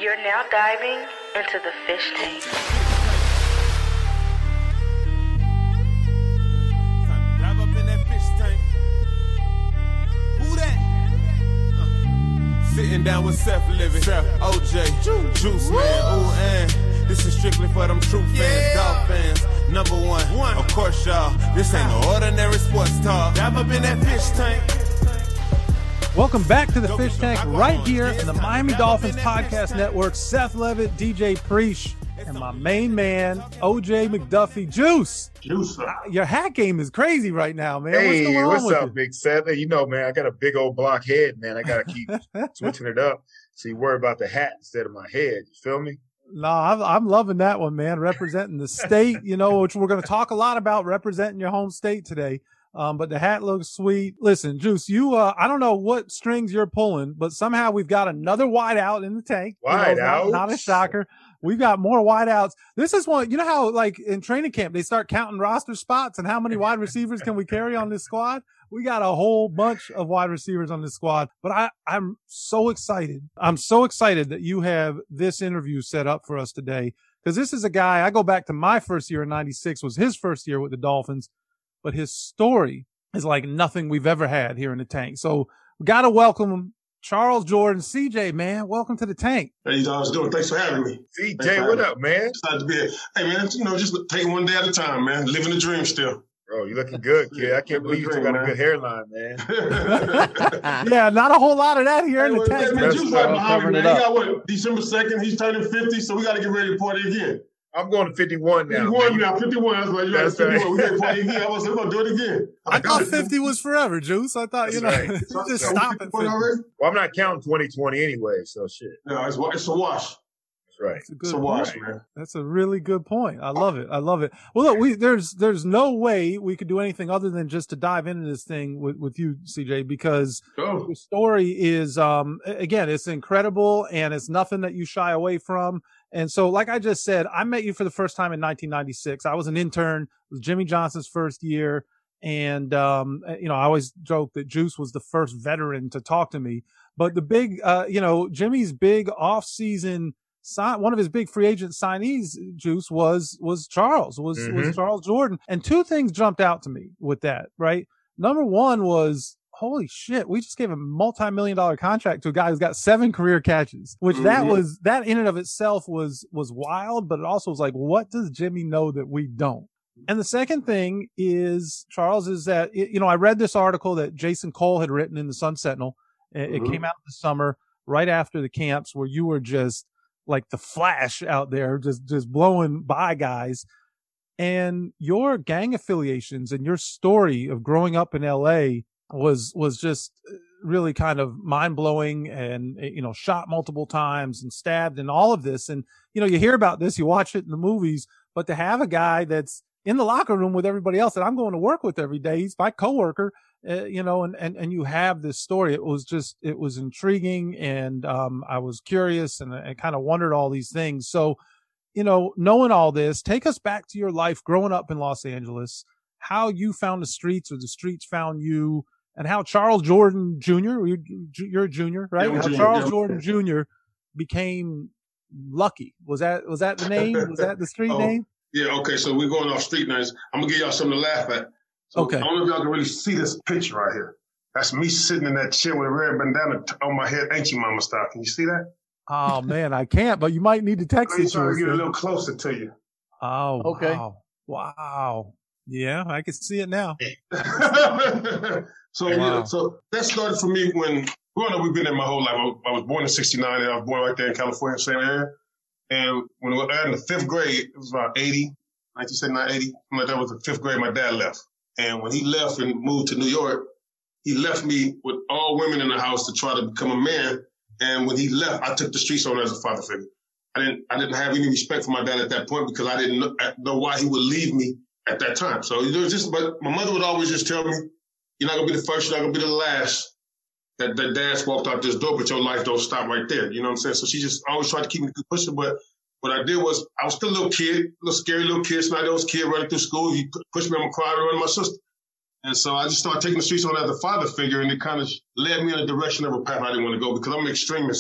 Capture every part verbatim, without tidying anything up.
You're now diving into the fish tank. Dive up in that fish tank. Who that? Uh. Sitting down with Seth Living, Seth, O J, Juice, Juice Man, ooh, and this is strictly for them true fans, yeah. Dog fans. Number one, one, of course, y'all. This ain't no ordinary sports talk. Dive up in that fish tank. Welcome back to the Fish Tank right here in the Miami Dolphins Podcast Network. Seth Levitt, D J Preach, and my main man, O J McDuffie. Juice. Juice. Uh, your hat game is crazy right now, man. Hey, what's, going on what's with up, you? Big Seth? You know, man, I got a big old block head, man. I got to keep switching it up. So you worry about the hat instead of my head. You feel me? No, I'm, I'm loving that one, man. Representing the state, you know, which we're going to talk a lot about, representing your home state today. Um, but the hat looks sweet. Listen, Juice, you, uh, I don't know what strings you're pulling, but somehow we've got another wide out in the tank. Wide you know, out? Not, not a shocker. We've got more wide outs. This is one, you know how like in training camp, they start counting roster spots and how many wide receivers can we carry on this squad? We got a whole bunch of wide receivers on this squad, but I, I'm so excited. I'm so excited that you have this interview set up for us today because this is a guy, I go back to my first year in ninety-six was his first year with the Dolphins. But his story is like nothing we've ever had here in the tank. So we got to welcome him, Charles Jordan. C J, man, welcome to the tank. How you guys doing? Thanks for having me. C J, what up, man? Excited to be here. Hey, man, you know, just take one day at a time, man. Living the dream still. Bro, you looking good, kid. I can't believe you still got a good hairline, man. Yeah, not a whole lot of that here Hey, in the well, tank. man, Juice right behind me, man. He up. got what? December second, he's turning fifty, so we got to get ready to party again. I'm going to fifty-one now. fifty-one now, fifty-one. That's right. You're That's right. right. We got to party again. I was going to do it again. I thought fifty was forever, Juice. I thought, you know, That's right. just That's stop at fifty. Well, I'm not counting twenty twenty anyway, so shit. No, it's, it's a wash. That's right. That's a good It's a wash, point. man. That's a really good point. I love it. I love it. Well, look, we there's there's no way we could do anything other than just to dive into this thing with, with you, C J, because Go. the story is um again, it's incredible and it's nothing that you shy away from. And so, like I just said, I met you for the first time in nineteen ninety-six. I was an intern. It was Jimmy Johnson's first year. And, um, you know, I always joke that Juice was the first veteran to talk to me. But the big, uh, you know, Jimmy's big off-season sign, one of his big free agent signees, Juice, was, was Charles, was, Mm-hmm. was Charles Jordan. And two things jumped out to me with that, right? Number one was, holy shit, we just gave a multi-million dollar contract to a guy who's got seven career catches, which Mm-hmm. that was, that in and of itself was, was wild, but it also was like, what does Jimmy know that we don't? And the second thing is, Charles, is that, you know, I read this article that Jason Cole had written in the Sun Sentinel. It, Mm-hmm. it came out this summer, right after the camps, where you were just like the Flash out there, just, just blowing by guys. And your gang affiliations and your story of growing up in L A was, was just really kind of mind blowing and, you know, shot multiple times and stabbed and all of this. And, you know, you hear about this, you watch it in the movies, but to have a guy that's in the locker room with everybody else that I'm going to work with every day, he's my coworker, uh, you know, and, and, and you have this story. It was just, it was intriguing. And, um, I was curious and I kind of wondered all these things. So, you know, knowing all this, take us back to your life growing up in Los Angeles, how you found the streets or the streets found you, and how Charles Jordan Junior, you're, you're a junior, right? Yeah, how junior, Charles yeah. Jordan Junior became Lucky. Was that, was that the name? Was that the street Oh. name? Yeah, okay, so we're going off street names. I'm going to give y'all something to laugh at. So Okay. I don't know if y'all can really see this picture right here. That's me sitting in that chair with a red bandana t- on my head, ain't you, mama style. Can you see that? Oh man, I can't, but you might need to text Let me it to try to us. get a little closer to you. Oh, Okay. wow. Wow. Yeah, I can see it now. so Wow. yeah, so that started for me when growing up. We've been there my whole life. I was, I was born in sixty-nine, and I was born right there in California, same area. And when we were in the fifth grade, it was about eighty, nineteen seventy-nine, eighty. Like that was the fifth grade. My dad left, and when he left and moved to New York, he left me with all women in the house to try to become a man. And when he left, I took the streets on as a father figure. I didn't, I didn't have any respect for my dad at that point because I didn't know, know why he would leave me at that time. So it was just, but my mother would always just tell me, you're not gonna be the first, you're not gonna be the last. That, that dad's walked out this door, but your life don't stop right there. You know what I'm saying? So she just always tried to keep me pushing. But what I did was, I was still a little kid, a little scary little kid, snotty nose kid running through school. You push me, I'm gonna cry and run to my sister. And so I just started taking the streets on as a father figure, and it kind of led me in a direction of a path I didn't want to go because I'm an extremist.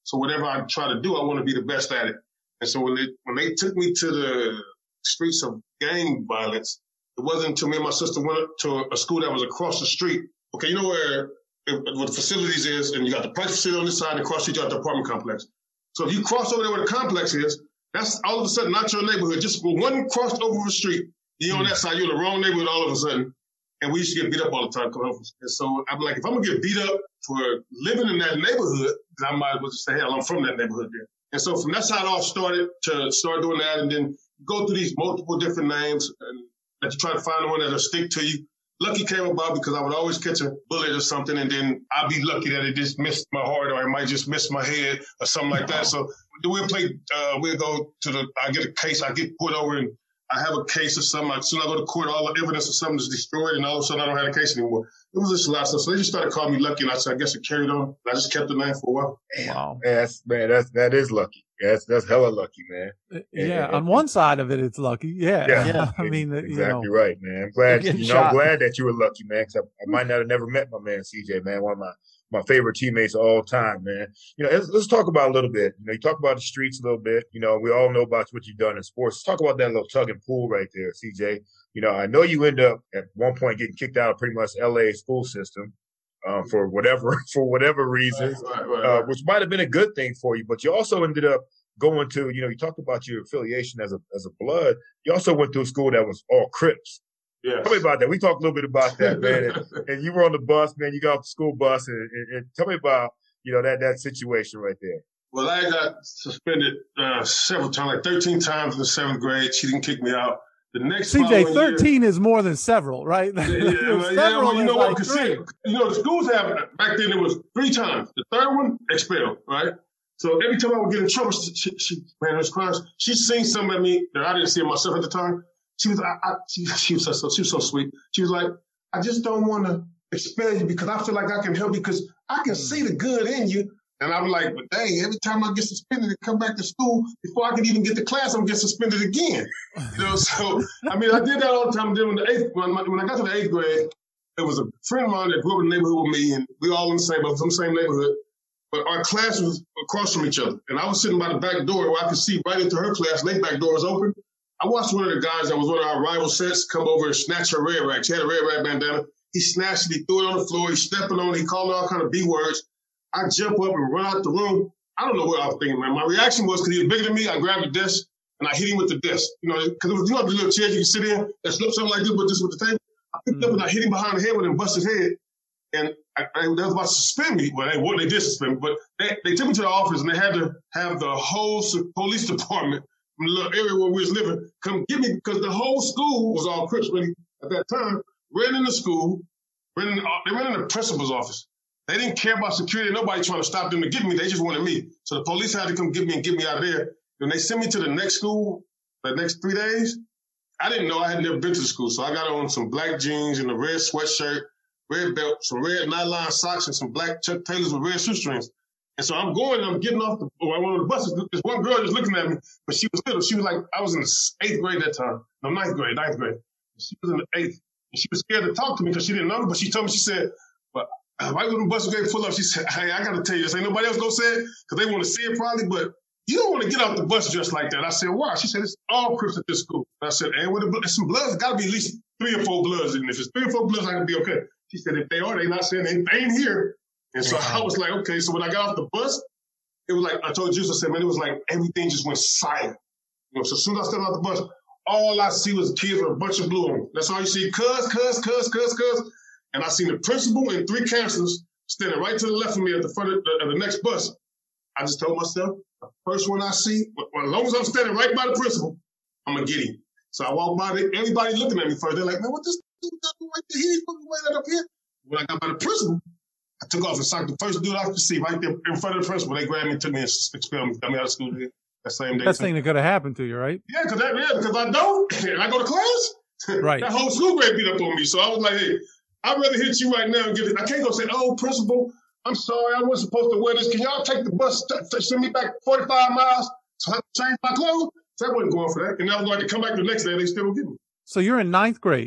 So whatever I try to do, I want to be the best at it. And so when they, when they took me to the streets of gang violence, it wasn't until me and my sister went to a school that was across the street. Okay, you know where, where the facilities is, and you got the private facility on this side, and across the street you got the apartment complex. So if you cross over there where the complex is, that's all of a sudden not your neighborhood. Just one crossed over the street, you're on that side, you're in the wrong neighborhood all of a sudden. And we used to get beat up all the time. And so I'm like, if I'm gonna get beat up for living in that neighborhood, then I might as well just say, hell, I'm from that neighborhood there. And so from that's how it all started, to start doing that, and then go through these multiple different names, and that you try to find the one that'll stick to you. Lucky came about because I would always catch a bullet or something, and then I'd be lucky that it just missed my heart, or it might just miss my head or something like that. So we'll play, uh, we'll go to the, I get a case, I get put over, and I have a case or something. As soon as I go to court, all the evidence of something is destroyed, and all of a sudden I don't have a case anymore. It was just a lot of stuff. So they just started calling me Lucky, and I said, I guess it carried on. And I just kept the name for a while. Wow. Man, that's, man, that's, that is lucky. That's, that's hella lucky, man. Yeah. And, on one side of it, it's lucky. Yeah. Yeah. yeah. I mean, exactly you know. right, man. I'm glad, You're getting you know, I'm shot. glad that you were lucky, man, because I, I might not have never met my man, C J, man. One of my, my favorite teammates of all time, man. You know, let's, let's talk about a little bit. You know, you talk about the streets a little bit. You know, we all know about what you've done in sports. Let's talk about that little tug and pull right there, C J. You know, I know you end up at one point getting kicked out of pretty much L A school system. Um, for whatever for whatever reasons, Right, right, uh, right. which might have been a good thing for you, but you also ended up going to, you know, you talked about your affiliation as a as a blood. You also went to a school that was all Crips. Yeah. Tell me about that. We talked a little bit about that, man. And, and you were on the bus, man. You got off the school bus, and, and, and tell me about, you know, that that situation right there. Well, I got suspended uh, several times, like thirteen times in the seventh grade. She didn't kick me out. The next C J, following thirteen is more than several, right? Year, yeah, There's well, yeah, several well, you is know like what? 'Cause three. see, you know, the schools have, back then it was three times. The third one, expelled, right? So every time I would get in trouble, she, she, she man, it was crying. She seen something at me that I didn't see in myself at the time. She was, I, I, she, she was so, she was so sweet. She was like, I just don't want to expel you because I feel like I can help you because I can see the good in you. And I'm like, but dang, every time I get suspended and come back to school, before I can even get to class, I'm get suspended again. You know, so, I mean, I did that all the time. Then when, the eighth, when, I, when I got to the eighth grade, there was a friend of mine that grew up in the neighborhood with me, and we all in the same, from the same neighborhood. But our class was across from each other. And I was sitting by the back door where I could see right into her class, and their back door was open. I watched one of the guys that was one of our rival sets come over and snatch her red rack. She had a red rack bandana. He snatched it, he threw it on the floor, he stepping on it, he called all kind of B words. I jump up and run out the room. I don't know what I was thinking, man. My reaction was, because he was bigger than me, I grabbed the desk and I hit him with the desk. You know, because it was, you know, the little chairs you can sit in that slip something like this, but just with the table. I picked Mm. up and I hit him behind the head with it and bust his head. And I, I, they was about to suspend me. Well, they, well, they did suspend me, but they, they took me to the office and they had to have the whole su- police department from the little area where we was living come get me, because the whole school was all Crips really at that time. Ran in the school, ran in, they ran in the principal's office. They didn't care about security. Nobody trying to stop them to get me. They just wanted me. So the police had to come get me and get me out of there. Then they sent me to the next school, the next three days. I didn't know. I had never been to the school. So I got on some black jeans and a red sweatshirt, red belt, some red nylon socks, and some black Chuck Taylors with red shoestrings. And so I'm going, I'm getting off the, one of the buses. This one girl just looking at me, but she was little. She was like, I was in the eighth grade that time. No, ninth grade, ninth grade. She was in the eighth. And she was scared to talk to me because she didn't know me, but she told me, she said, but right when the bus was getting full up, she said, hey, I got to tell you this. Ain't nobody else going to say it because they want to see it probably, but you don't want to get off the bus dressed like that. I said, why? She said, it's all Crips at this school. And I said, and with the, some bloods, it's got to be at least three or four bloods. And if it's three or four bloods, I can be okay. She said, if they are, they not saying they, they ain't here. And so I was like, okay. So when I got off the bus, it was like, I told Juice, I said, man, it was like everything just went silent. You know, so as soon as I stepped out the bus, all I see was kids with a bunch of blue on. That's all you see, cuz, cuz, cuz, cuz, cuz. And I seen the principal and three counselors standing right to the left of me at the front of the, of the next bus. I just told myself, the first one I see, well, as long as I'm standing right by the principal, I'm going to get him. So I walk by, there, everybody looking at me first. They're like, man, what this dude got right there? He ain't putting that up here. When I got by the principal, I took off and socked the first dude I could see right there in front of the principal. They grabbed me, took me and expelled me, got me out of school there that same day. Best thing that could have happened to you, right? Yeah, because yeah, because I don't, and I go to class. Right. That whole school grade beat up on me. So I was like, hey, I'd rather hit you right now and get it. I can't go say, oh, principal, I'm sorry, I wasn't supposed to wear this. Can y'all take the bus, t- send me back forty-five miles so I have to change my clothes? So I wasn't going for that. And I was like to come back the next day, they still would get me. So you're in ninth grade.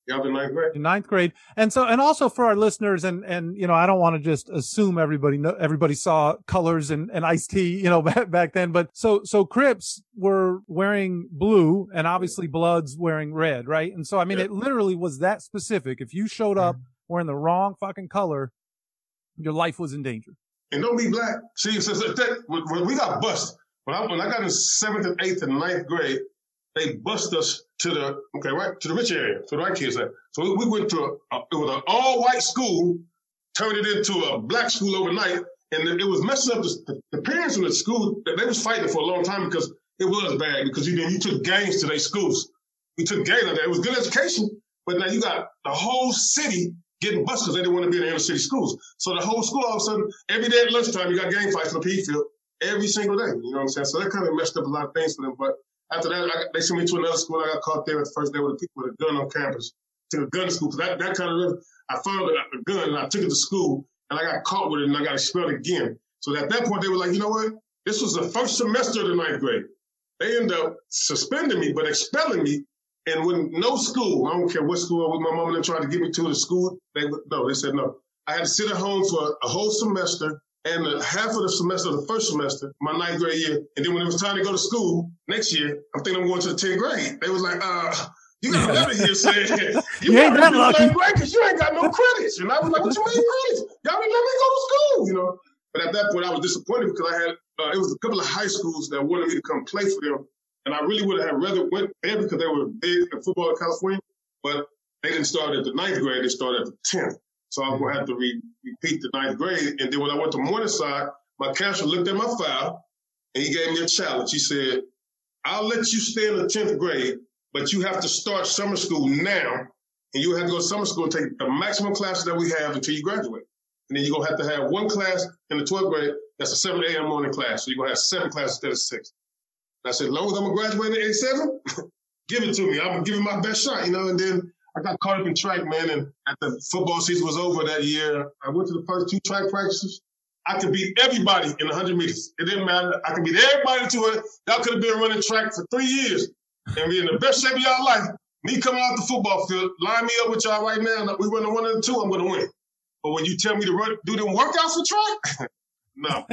Yeah, I was in ninth grade. In ninth grade. And so, and also for our listeners, and, and, you know, I don't want to just assume everybody know, everybody saw Colors and, and Ice-T, you know, back, back then. But so, so Crips were wearing blue and obviously Bloods wearing red, right? And so, I mean, yeah. It literally was that specific. If you showed up wearing the wrong fucking color, your life was in danger. And don't be black. See, so, so that, when we got bused, when I, when I got in seventh and eighth and ninth grade, they bust us to the, okay, right, to the rich area, to the white kids there. So we went to a, a it was an all-white school, turned it into a black school overnight, and it was messing up the, the parents in the school. They was fighting for a long time because it was bad, because you, you took gangs to their schools. We took gangs like that. It was good education, but now you got the whole city getting busted because they didn't want to be in the inner city schools. So the whole school, all of a sudden, every day at lunchtime, you got gang fights in the P E field every single day. You know what I'm saying? So that kind of messed up a lot of things for them, but after that, I, they sent me to another school. I got caught there the first day with a, with a gun on campus. Took a gun to school. That, that kind of, I found a, a gun and I took it to school and I got caught with it and I got expelled again. So at that point, they were like, you know what? This was the first semester of the ninth grade. They ended up suspending me, but expelling me. And when no school, I don't care what school, my mom and them tried to get me to the school, they no, they said no. I had to sit at home for a whole semester. And half of the semester, the first semester, my ninth grade year, and then when it was time to go to school next year, I'm thinking I'm going to the tenth grade. They was like, uh, you got a letter here saying you, you ain't that lucky because you ain't got no credits. And I was like, what you mean credits? Y'all didn't let me go to school, you know. But at that point, I was disappointed because I had, uh, it was a couple of high schools that wanted me to come play for them. And I really would have rather went there because they were big in football in California, but they didn't start at the ninth grade, they started at the tenth. So I was going to have to re- repeat the ninth grade. And then when I went to Morningside, my counselor looked at my file and he gave me a challenge. He said, I'll let you stay in the tenth grade, but you have to start summer school now. And you have to go to summer school and take the maximum classes that we have until you graduate. And then you're going to have to have one class in the twelfth grade. That's a seven a.m. morning class. So you're going to have seven classes instead of six. And I said, as long as I'm going to graduate at eighty-seven, give it to me. I'm going to give it my best shot, you know, and then I got caught up in track, man, and after the football season was over that year, I went to the first two track practices. I could beat everybody in one hundred meters. It didn't matter. I could beat everybody in two hundred. Y'all could have been running track for three years and be in the best shape of y'all life. Me coming out the football field, line me up with y'all right now, we run the one and the two, I'm going to win. But when you tell me to run, do them workouts for track, no.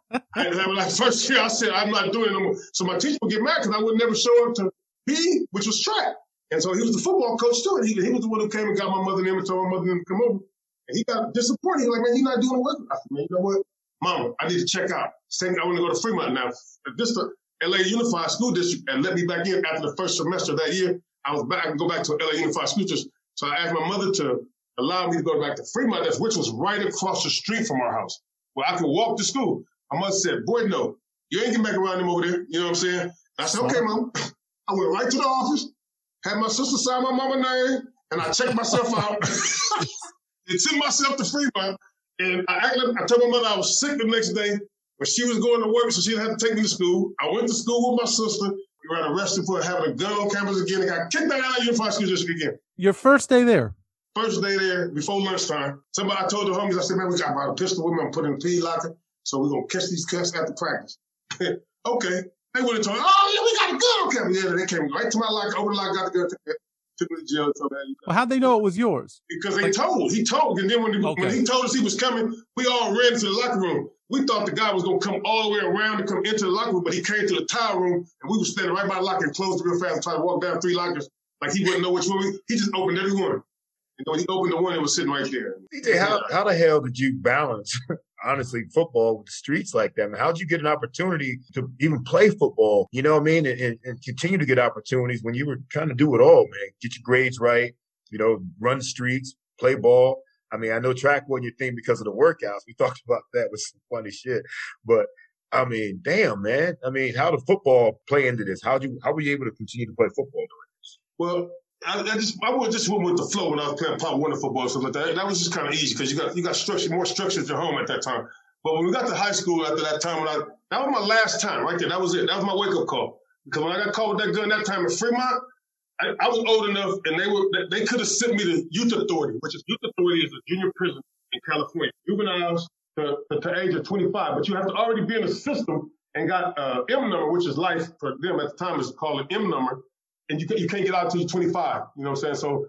I didn't have it like first year. I said, I'm not doing it no more. So my teacher would get mad because I would never show up to P, which was track. And so he was the football coach too. And he, he was the one who came and got my mother and him and told my mother and him to come over. And he got disappointed. He was like, man, you're not doing the work. I said, man, you know what? Mama, I need to check out. Saying I want to go to Fremont now. This the L A Unified School District and let me back in after the first semester that year. I was back. I can go back to L A Unified School District. So I asked my mother to allow me to go back to Fremont, which was right across the street from our house, where I could walk to school. My mother said, boy, no, you ain't getting back around him over there. You know what I'm saying? And I said, okay, Mom. I went right to the office, had my sister sign my mama's name, and I checked myself out and took myself to Fremont. And I, acted, I told my mother I was sick the next day, but she was going to work, so she didn't have to take me to school. I went to school with my sister. We got arrested for having a gun on campus again and got kicked out of the Unified School District again. Your first day there? First day there, before lunchtime. Somebody, I told the homies, I said, man, we got about a pistol with me. I'm putting in the P E locker, so we're going to catch these cats after practice. Okay. They would have told me, oh, yeah, we got a gun on campus. Yeah, they came right to my locker, opened the locker, got the gun, took me to jail. Told me, well, how'd they know it was yours? Because they like, told. He told. And then when, the, okay. when he told us he was coming, we all ran to the locker room. We thought the guy was going to come all the way around and come into the locker room, but he came to the towel room, and we were standing right by the locker and closed it real fast and tried to walk down three lockers like he wouldn't know which one. We, he just opened every one. And when he opened the one, it was sitting right there. D J, how, how the hell did you balance, honestly, football with the streets like that? Man, how'd you get an opportunity to even play football, you know what I mean, and, and, and continue to get opportunities when you were trying to do it all, man? Get your grades right, you know, run the streets, play ball. I mean, I know track wasn't your thing because of the workouts. We talked about that with some funny shit. But, I mean, damn, man. I mean, how did football play into this? How'd you, how were you able to continue to play football during this? Well, I, I just I would just went with the flow when I was playing Pop Warner football and stuff like that. That was just kind of easy because you got you got structure, more structure at your home at that time. But when we got to high school after that time, when I that was my last time right there. That was it. That was my wake up call. Because when I got caught with that gun that time in Fremont, I, I was old enough, and they were they could have sent me to youth authority, which is youth authority is a junior prison in California. Juveniles to, to, to age of twenty-five, but you have to already be in the system and got uh, M number, which is life for them at the time is called an M number. And you, you can't get out until you're twenty-five, you know what I'm saying? So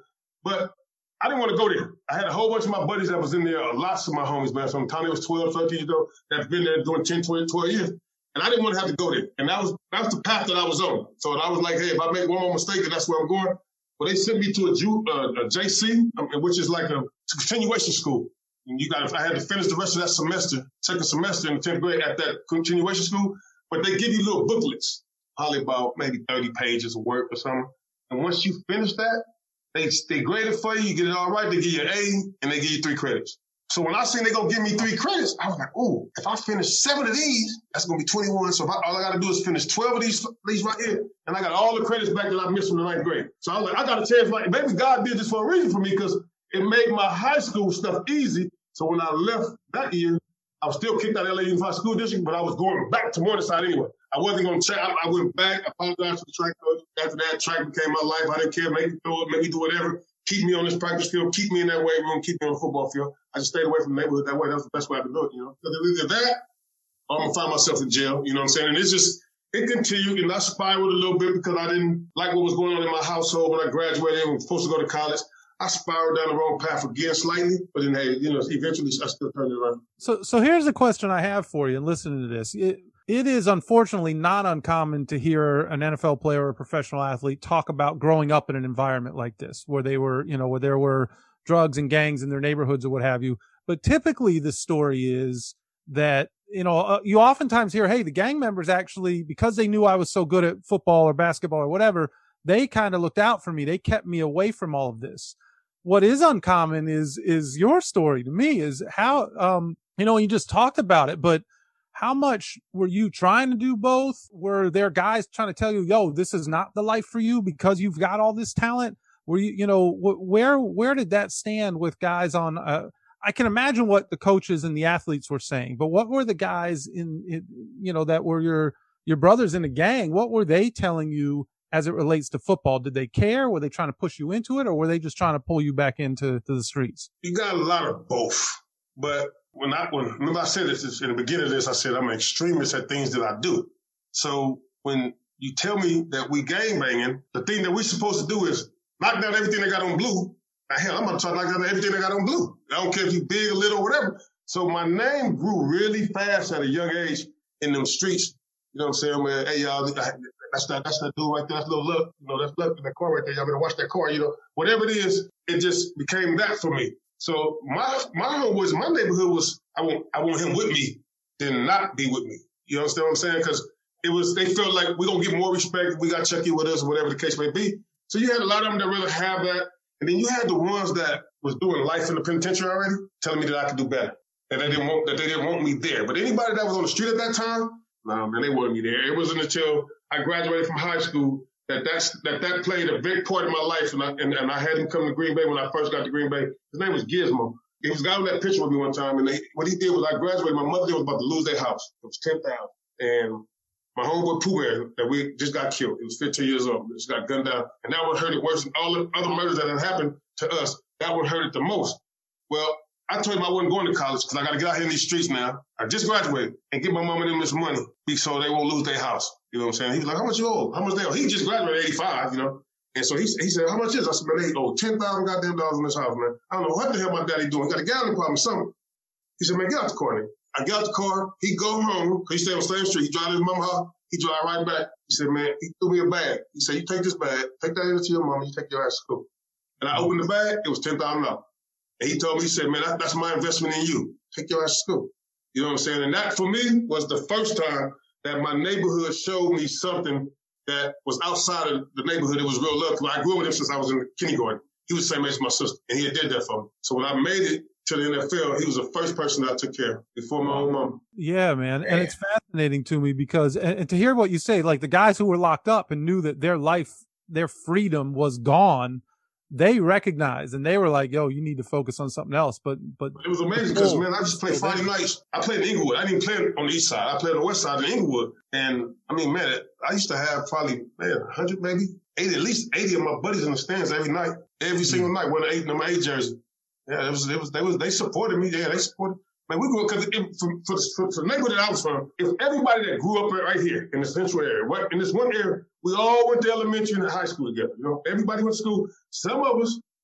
But I didn't want to go there. I had a whole bunch of my buddies that was in there, lots of my homies, man. From the time they was twelve, thirteen years old, that's been there doing ten, twenty, twelve years. And I didn't want to have to go there. And that was that was the path that I was on. So I was like, hey, if I make one more mistake, then that's where I'm going. Well, they sent me to a, Ju- uh, a J C, which is like a continuation school. And you got, I had to finish the rest of that semester, second semester in the tenth grade at that continuation school. But they give you little booklets, probably about maybe thirty pages of work or something. And once you finish that, they they grade it for you. You get it all right. They give you an A, and they give you three credits. So when I seen they gonna give me three credits, I was like, oh, if I finish seven of these, that's gonna be twenty-one. So if I, all I gotta do is finish twelve of these, these right here, and I got all the credits back that I missed from the ninth grade. So I was like, I got a chance. Like maybe God did this for a reason for me because it made my high school stuff easy. So when I left that year, I was still kicked out of L A Unified School District, but I was going back to Morningside anyway. I wasn't gonna check. I, I went back. I apologized to the track coach. After that, track became my life. I didn't care. Make me throw it. Make me do whatever. Keep me on this practice field, keep me in that weight room, keep me on the football field. I just stayed away from the neighborhood that way. That was the best way I could do it, you know. Because either that or I'm going to find myself in jail, you know what I'm saying? And it's just, it continued and I spiraled a little bit because I didn't like what was going on in my household when I graduated and was supposed to go to college. I spiraled down the wrong path again slightly, but then, hey, you know, eventually I still turned it around. So, so here's a question I have for you and listening to this. It, It is unfortunately not uncommon to hear an N F L player or a professional athlete talk about growing up in an environment like this, where they were, you know, where there were drugs and gangs in their neighborhoods or what have you. But typically the story is that, you know, uh, you oftentimes hear, hey, the gang members actually, because they knew I was so good at football or basketball or whatever, they kind of looked out for me. They kept me away from all of this. What is uncommon is, is your story to me is how, um, you know, you just talked about it, but how much were you trying to do both? Were there guys trying to tell you, yo, this is not the life for you because you've got all this talent? Were you, you know, wh- where, where did that stand with guys on, uh, I can imagine what the coaches and the athletes were saying, but what were the guys in, in, you know, that were your, your brothers in the gang? What were they telling you as it relates to football? Did they care? Were they trying to push you into it or were they just trying to pull you back into to the streets? You got a lot of both, but When I, when, remember I said this in the beginning of this, I said I'm an extremist at things that I do. So when you tell me that we gang banging, the thing that we're supposed to do is knock down everything they got on blue. Now, hell, I'm going to try to knock down everything they got on blue. I don't care if you big or little or whatever. So my name grew really fast at a young age in them streets. You know what I'm saying? Where, hey, y'all, that's that, that's that dude right there. That's little look. You know, that's left in that car right there. Y'all better watch that car. You know, whatever it is, it just became that for me. So my my homeboys in my neighborhood was I want I want him with me than not be with me. You understand what I'm saying? Because it was they felt like we're gonna get more respect if we got Chucky with us or whatever the case may be. So you had a lot of them that really have that, and then you had the ones that was doing life in the penitentiary already, telling me that I could do better, that they didn't want that they didn't want me there. But anybody that was on the street at that time, no man, they wanted me there. It wasn't until I graduated from high school that that's, that that played a big part in my life, and I, and, and I had him come to Green Bay when I first got to Green Bay. His name was Gizmo. He was got on that picture with me one time, and they, what he did was I graduated. My mother was about to lose their house. It was ten thousand, and my homeboy Pooh Bear that we just got killed. He was fifteen years old. He just got gunned down, and that one hurt it worse than all the other murders that had happened to us. That one hurt it the most. Well, I told him I wasn't going to college because I got to get out here in these streets now. I just graduated and get my mom and them this money so they won't lose their house. You know what I'm saying? He was like, how much you owe? How much they owe? He just graduated eighty-five, you know. And so he, he said, how much is it? I said, man, they owe ten thousand goddamn dollars in this house, man. I don't know what the hell my daddy doing. He got a gambling problem or something. He said, man, get out the car, then. I got out the car. He go home. He stay on the same street. He drive to his mama's house. He drive right back. He said, man, he threw me a bag. He said, you take this bag. Take that into your mama. You take your ass to school. And I opened the bag. It was ten thousand dollars. And he told me, he said, man, that, that's my investment in you. Take your ass to school. You know what I'm saying? And that, for me, was the first time that my neighborhood showed me something that was outside of the neighborhood. It was real love. I grew up with him since I was in kindergarten. He was the same age as my sister, and he had did that for me. So when I made it to the N F L, he was the first person that I took care of before my own mom. Yeah, man. man. And it's fascinating to me because, and, and to hear what you say, like the guys who were locked up and knew that their life, their freedom was gone, they recognized and they were like, yo, you need to focus on something else. But, but it was amazing because, man, I just played Friday nights. I played in Inglewood. I didn't play on the east side. I played on the west side in Inglewood. And I mean, man, I used to have probably, man, one hundred maybe, eighty, at least eighty of my buddies in the stands every night, every single night, wearing an eight number eight jersey. Yeah, it was, it was, they was, they supported me. Yeah, they supported. Man, we grew up because for, for, for, for the neighborhood that I was from, if everybody that grew up right here in the central area, right, in this one area, we all went to elementary and high school together. You know, everybody went to school. Some of us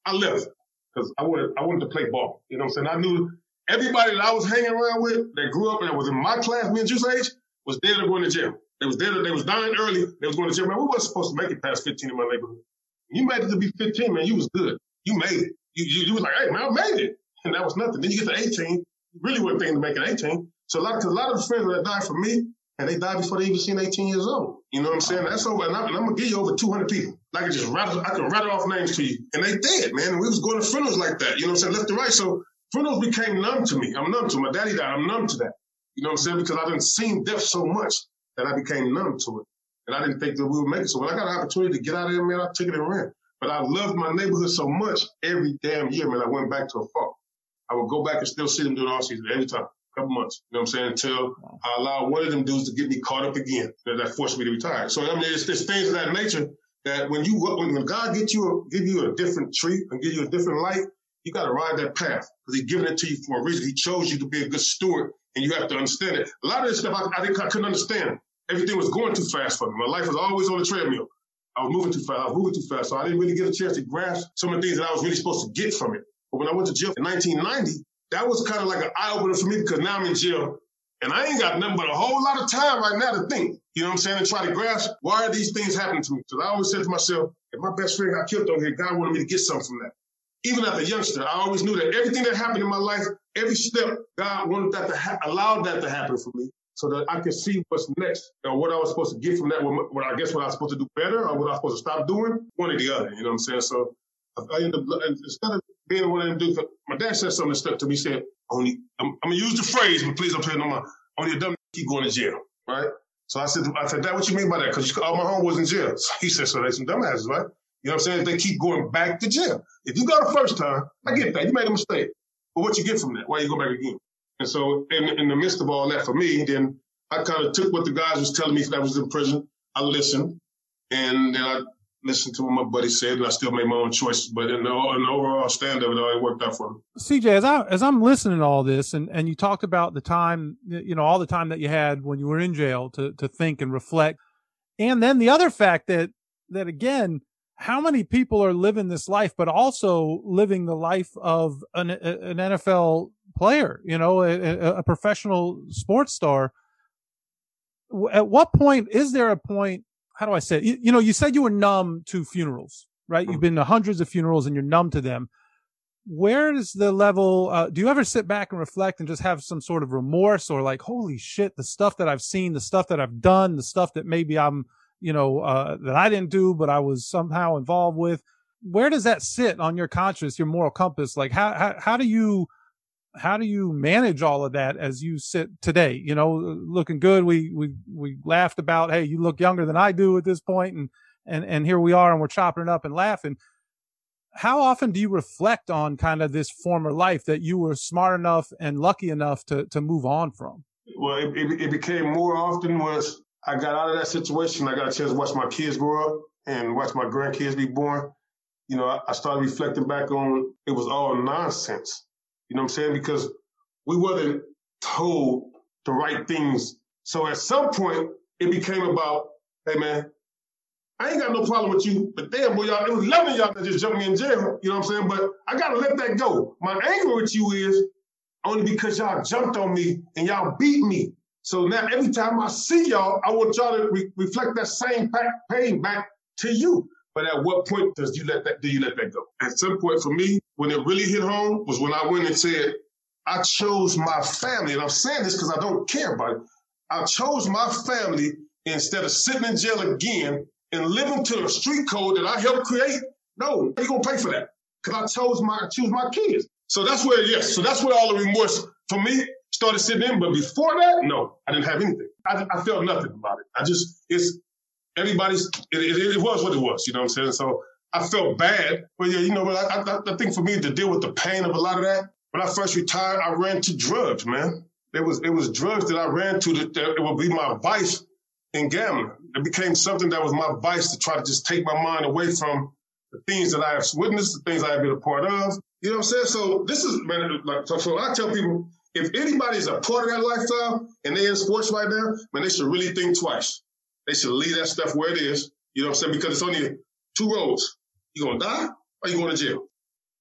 I left because I wanted I wanted to play ball. You know what I'm saying? I knew everybody that I was hanging around with that grew up and that was in my class, me and Juice age, was dead or going to jail. They was dead. They was dying early. They was going to jail. Man, we wasn't supposed to make it past fifteen in my neighborhood. You made it to be fifteen, man. You was good. You made it. You, you, you was like, hey, man, I made it. And that was nothing. Then you get to eighteen. You really weren't thinking of making eighteen. So a lot, cause a lot of the friends that died from me, and they died before they even seen eighteen years old. You know what I'm saying? That's over. And I'm, and I'm going to give you over two hundred people. I can just rattle, I can rattle off names to you. And they did, man. We was going to funerals like that. You know what I'm saying? Left and right. So funerals became numb to me. I'm numb to it. My daddy died. I'm numb to that. You know what I'm saying? Because I didn't see death so much that I became numb to it. And I didn't think that we would make it. So when I got an opportunity to get out of there, man, I took it and ran. But I loved my neighborhood so much every damn year, man, I went back to a fault. I would go back and still see them during all season every time, a couple months. You know what I'm saying? Until I allowed one of them dudes to get me caught up again. That, that forced me to retire. So, I mean, it's, it's things of that nature that when you when, when God get you a, give you a different treat and give you a different light, you got to ride that path because He's giving it to you for a reason. He chose you to be a good steward, and you have to understand it. A lot of this stuff I, I, didn't, I couldn't understand. Everything was going too fast for me. My life was always on the treadmill. I was moving too fast. I was moving too fast. So I didn't really get a chance to grasp some of the things that I was really supposed to get from it. But when I went to jail in nineteen ninety, that was kind of like an eye-opener for me because now I'm in jail and I ain't got nothing but a whole lot of time right now to think, you know what I'm saying, and try to grasp why are these things happening to me. Because I always said to myself, if my best friend got killed over here, God wanted me to get something from that. Even as a youngster, I always knew that everything that happened in my life, every step, God wanted that to ha- allowed that to happen for me so that I could see what's next or what I was supposed to get from that, what, what I guess what I was supposed to do better or what I was supposed to stop doing, one or the other, you know what I'm saying? So I ended up, instead of being one of them dudes, my dad said something that stuck to me. He said, only, I'm, I'm going to use the phrase, but please don't pay no mind. Only a dumb keep going to jail, right? So I said, I said, Dad, what you mean by that? Because all my home was in jail. So he said, so they some dumbasses, right? You know what I'm saying? They keep going back to jail. If you go the first time, I get that. You made a mistake. But what you get from that? Why you go back again? And so in, in the midst of all that for me, then I kind of took what the guys was telling me that was in prison. I listened. And then I listened to what my buddy said, and I still made my own choices. But in the, in the overall stand of it, all it worked out for me. C J, as, I, as I'm listening to all this, and, and you talked about the time, you know, all the time that you had when you were in jail to, to think and reflect. And then the other fact that, that again, how many people are living this life, but also living the life of an, an N F L player, you know, a, a professional sports star. At what point is there a point? How do I say it? You, you know, you said you were numb to funerals, right? You've been to hundreds of funerals and you're numb to them. Where is the level? Uh, do you ever sit back and reflect and just have some sort of remorse or like, holy shit, the stuff that I've seen, the stuff that I've done, the stuff that maybe I'm, you know, uh, that I didn't do, but I was somehow involved with. Where does that sit on your conscience, your moral compass? Like how, how, how do you, how do you manage all of that as you sit today? You know, looking good. We, we, we laughed about, hey, you look younger than I do at this point, and, and, and here we are and we're chopping it up and laughing. How often do you reflect on kind of this former life that you were smart enough and lucky enough to, to move on from? Well, it, it, it became more often was, I got out of that situation. I got a chance to watch my kids grow up and watch my grandkids be born. You know, I, I started reflecting back on it was all nonsense. You know what I'm saying? Because we wasn't told the right things. So at some point, it became about, hey, man, I ain't got no problem with you, but damn, boy, y'all, it was eleven of y'all that just jumped me in jail. You know what I'm saying? But I got to let that go. My anger with you is only because y'all jumped on me and y'all beat me. So now every time I see y'all, I want y'all to re- reflect that same pain back to you. But at what point does you let that, do you let that go? At some point for me, when it really hit home was when I went and said, I chose my family. And I'm saying this because I don't care about it. I chose my family instead of sitting in jail again and living to the street code that I helped create. No, you're going to pay for that because I chose my, choose my kids. So that's where, yes, so that's where all the remorse for me started sitting in. But before that, no, I didn't have anything. I, I felt nothing about it. I just, it's, everybody's, it, it, it was what it was, you know what I'm saying? So I felt bad. But yeah, you know what, I, I, I think for me to deal with the pain of a lot of that, when I first retired, I ran to drugs, man. It was, it was drugs that I ran to that, that it would be my vice in gambling. It became something that was my vice to try to just take my mind away from the things that I have witnessed, the things I have been a part of. You know what I'm saying? So this is, man, like, so, so I tell people, if anybody's a part of that lifestyle and they're in sports right now, man, they should really think twice. They should leave that stuff where it is. You know what I'm saying? Because it's only two roads. You gonna die or you going to jail.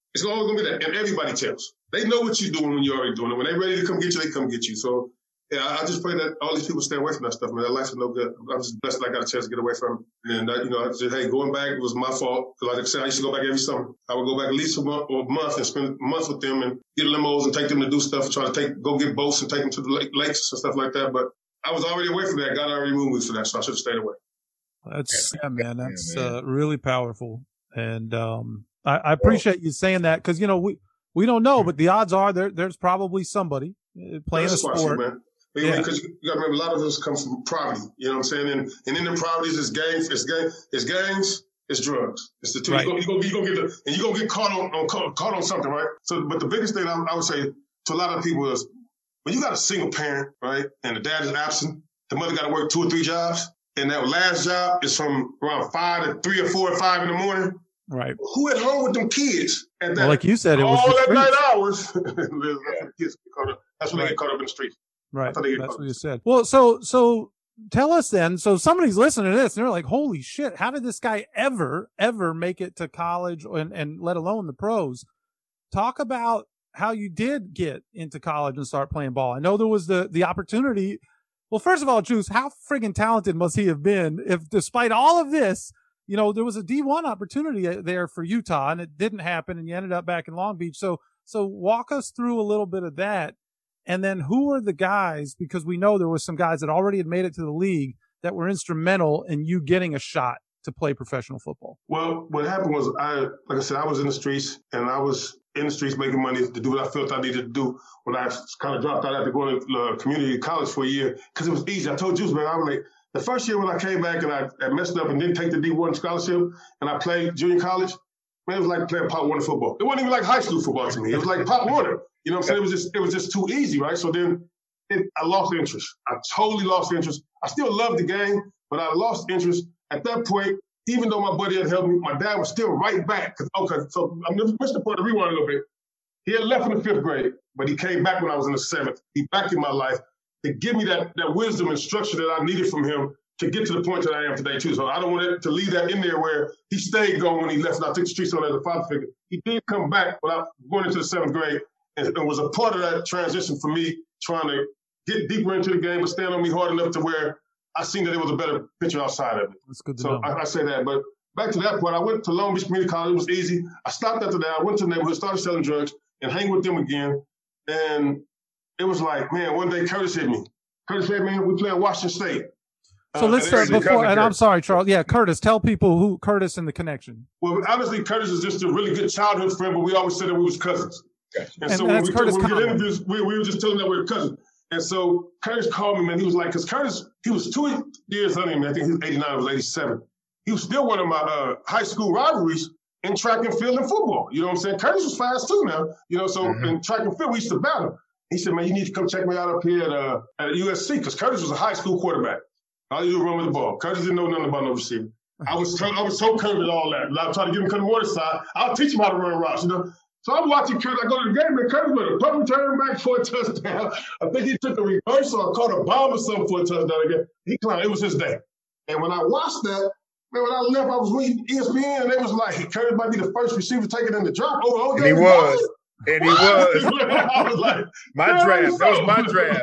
It's always going to be that. And everybody tells. They know what you're doing when you're already doing it. When they're ready to come get you, they come get you. So, yeah, I just pray that all these people stay away from that stuff, man. That life's no good. I'm just blessed that I got a chance to get away from it. And, uh, you know, I said, hey, going back was my fault. Because like I said, I used to go back every summer. I would go back at least a month, or a month and spend a month with them and get limos and take them to do stuff, try to take go get boats and take them to the lake, lakes and stuff like that. But I was already away from that. God already moved me for that, so I should have stayed away. That's, yeah, man, that's yeah, man. Uh, really powerful. And um, I, I appreciate you saying that because, you know, we, we don't know, but the odds are there there's probably somebody playing a sport. Man. Yeah. Because you got to remember, a lot of us come from poverty. You know what I'm saying? And, and in the poverty, it's gangs, it's gangs, it's gangs, it's drugs. It's the two. Right. You're going you to get the, and you're going to get caught on, on caught, caught on something, right? So, but the biggest thing I, I would say to a lot of people is when you got a single parent, right, and the dad is absent, the mother got to work two or three jobs, and that last job is from around five to three or four or five in the morning. Right. Who at home with them kids? At that, well, like you said, it was all the that night hours. That's when That's when right. they get caught up in the streets. Right. That's what you said. Well, so so tell us then. So somebody's listening to this and they're like, "Holy shit! How did this guy ever ever make it to college and and let alone the pros?" Talk about how you did get into college and start playing ball. I know there was the the opportunity. Well, first of all, Juice, how friggin' talented must he have been if, despite all of this, you know, there was a D one opportunity there for Utah and it didn't happen and you ended up back in Long Beach. So, so walk us through a little bit of that. And then who are the guys, because we know there was some guys that already had made it to the league that were instrumental in you getting a shot to play professional football? Well, what happened was, I, like I said, I was in the streets and I was in the streets making money to do what I felt I needed to do when I kind of dropped out after going to uh, community college for a year because it was easy. I told Juice, man, I was like, the first year when I came back and I, I messed up and didn't take the D one scholarship and I played junior college, man, it was like playing Pop Warner football. It wasn't even like high school football to me. It was like Pop Warner. You know what I'm saying? It was just it was just too easy, right? So then it, I lost interest. I totally lost interest. I still loved the game, but I lost interest. At that point, even though my buddy had helped me, my dad was still right back. Cause, okay, so I'm just missed the point to rewind a little bit. He had left in the fifth grade, but he came back when I was in the seventh. He back in my life to give me that that wisdom and structure that I needed from him to get to the point that I am today, too. So I don't want it to leave that in there where he stayed going when he left and I took the streets on as a father figure. He did come back when I was going into the seventh grade and it was a part of that transition for me trying to get deeper into the game but stand on me hard enough to where I seen that there was a better picture outside of it. That's good to so know. I, I say that. But back to that point, I went to Long Beach Community College. It was easy. I stopped after that. I went to the neighborhood, started selling drugs and hang with them again. And it was like, man, one day Curtis hit me. Curtis said, man, we play at Washington State. So uh, let's start before, and I'm sorry, Charles. Yeah, Curtis, tell people who Curtis and the connection. Well, honestly, Curtis is just a really good childhood friend, but we always said that we was cousins. Gotcha. And, and so when we, Curtis when we did interviews, we, we were just telling them that we were cousins. And so Curtis called me, man. He was like, because Curtis, he was two years under me. I think he was eighty-nine, I was eighty-seven. He was still one of my uh, high school rivalries in track and field and football. You know what I'm saying? Curtis was fast too now. You know, so mm-hmm. in track and field, we used to battle. He said, man, you need to come check me out up here at, uh, at U S C, because Curtis was a high school quarterback. All you do run with the ball. Curtis didn't know nothing about no receiver. I was t- I was so Curtis all that. I was trying to get him to come to water side. I'll teach him how to run routes, you know. So I'm watching Curtis. I go to the game, and Curtis with a punt return back for a touchdown. I think he took a reverse or caught a bomb or something for a touchdown again. He climbed. It was his day. And when I watched that, man, when I left, I was reading E S P N, and they was like, Curtis might be the first receiver taken in the drop over O J. And he was. And he was. I was like, my draft. That was my draft.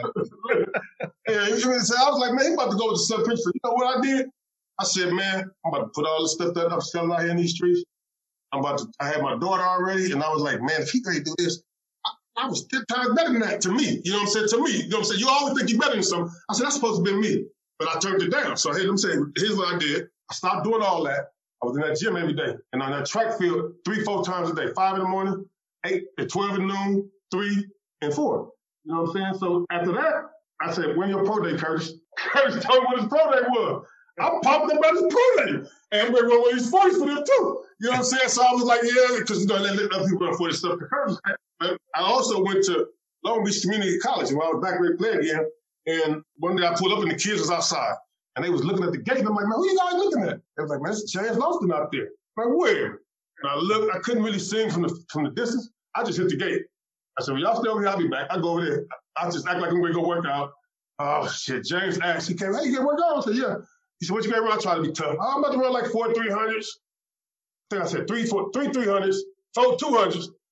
Yeah, you know, so I was like, man, he about to go with the Sun Picture. You know what I did? I said, man, I'm about to put all this stuff that I'm selling out here in these streets. I'm about to, I had my daughter already, and I was like, man, if he can't do this, I, I was ten times better than that to me. You know what I'm saying? To me. You know what I'm saying? You always think you're better than something. I said, that's supposed to be me. But I turned it down. So hey, let me say, here's what I did. I stopped doing all that. I was in that gym every day. And on that track field, three, four times a day, five in the morning, eight, at twelve at noon, three, and four. You know what I'm saying? So after that, I said, when your pro day, Curtis? Curtis told me what his pro day was. I popped up at his pro day. And we're going to his forties for them too. You know what I'm saying? So I was like, yeah, because, you know, let other people run for this stuff. I also went to Long Beach Community College when I was back ready to play again. And one day I pulled up and the kids was outside. And they was looking at the gate. And I'm like, man, who you guys looking at? They was like, man, it's James Lawson out there. I'm like, where? And I looked, I couldn't really see him from the, from the distance. I just hit the gate. I said, well, y'all stay over here, I'll be back. I go over there. I just act like I'm going to go work out. Oh, shit. James asked, he came, hey, you get work out? I said, yeah. He said, what you got to run? I try to be tough. Oh, I'm about to run like four three hundreds. I think I said three, four, three three hundreds, four two hundreds,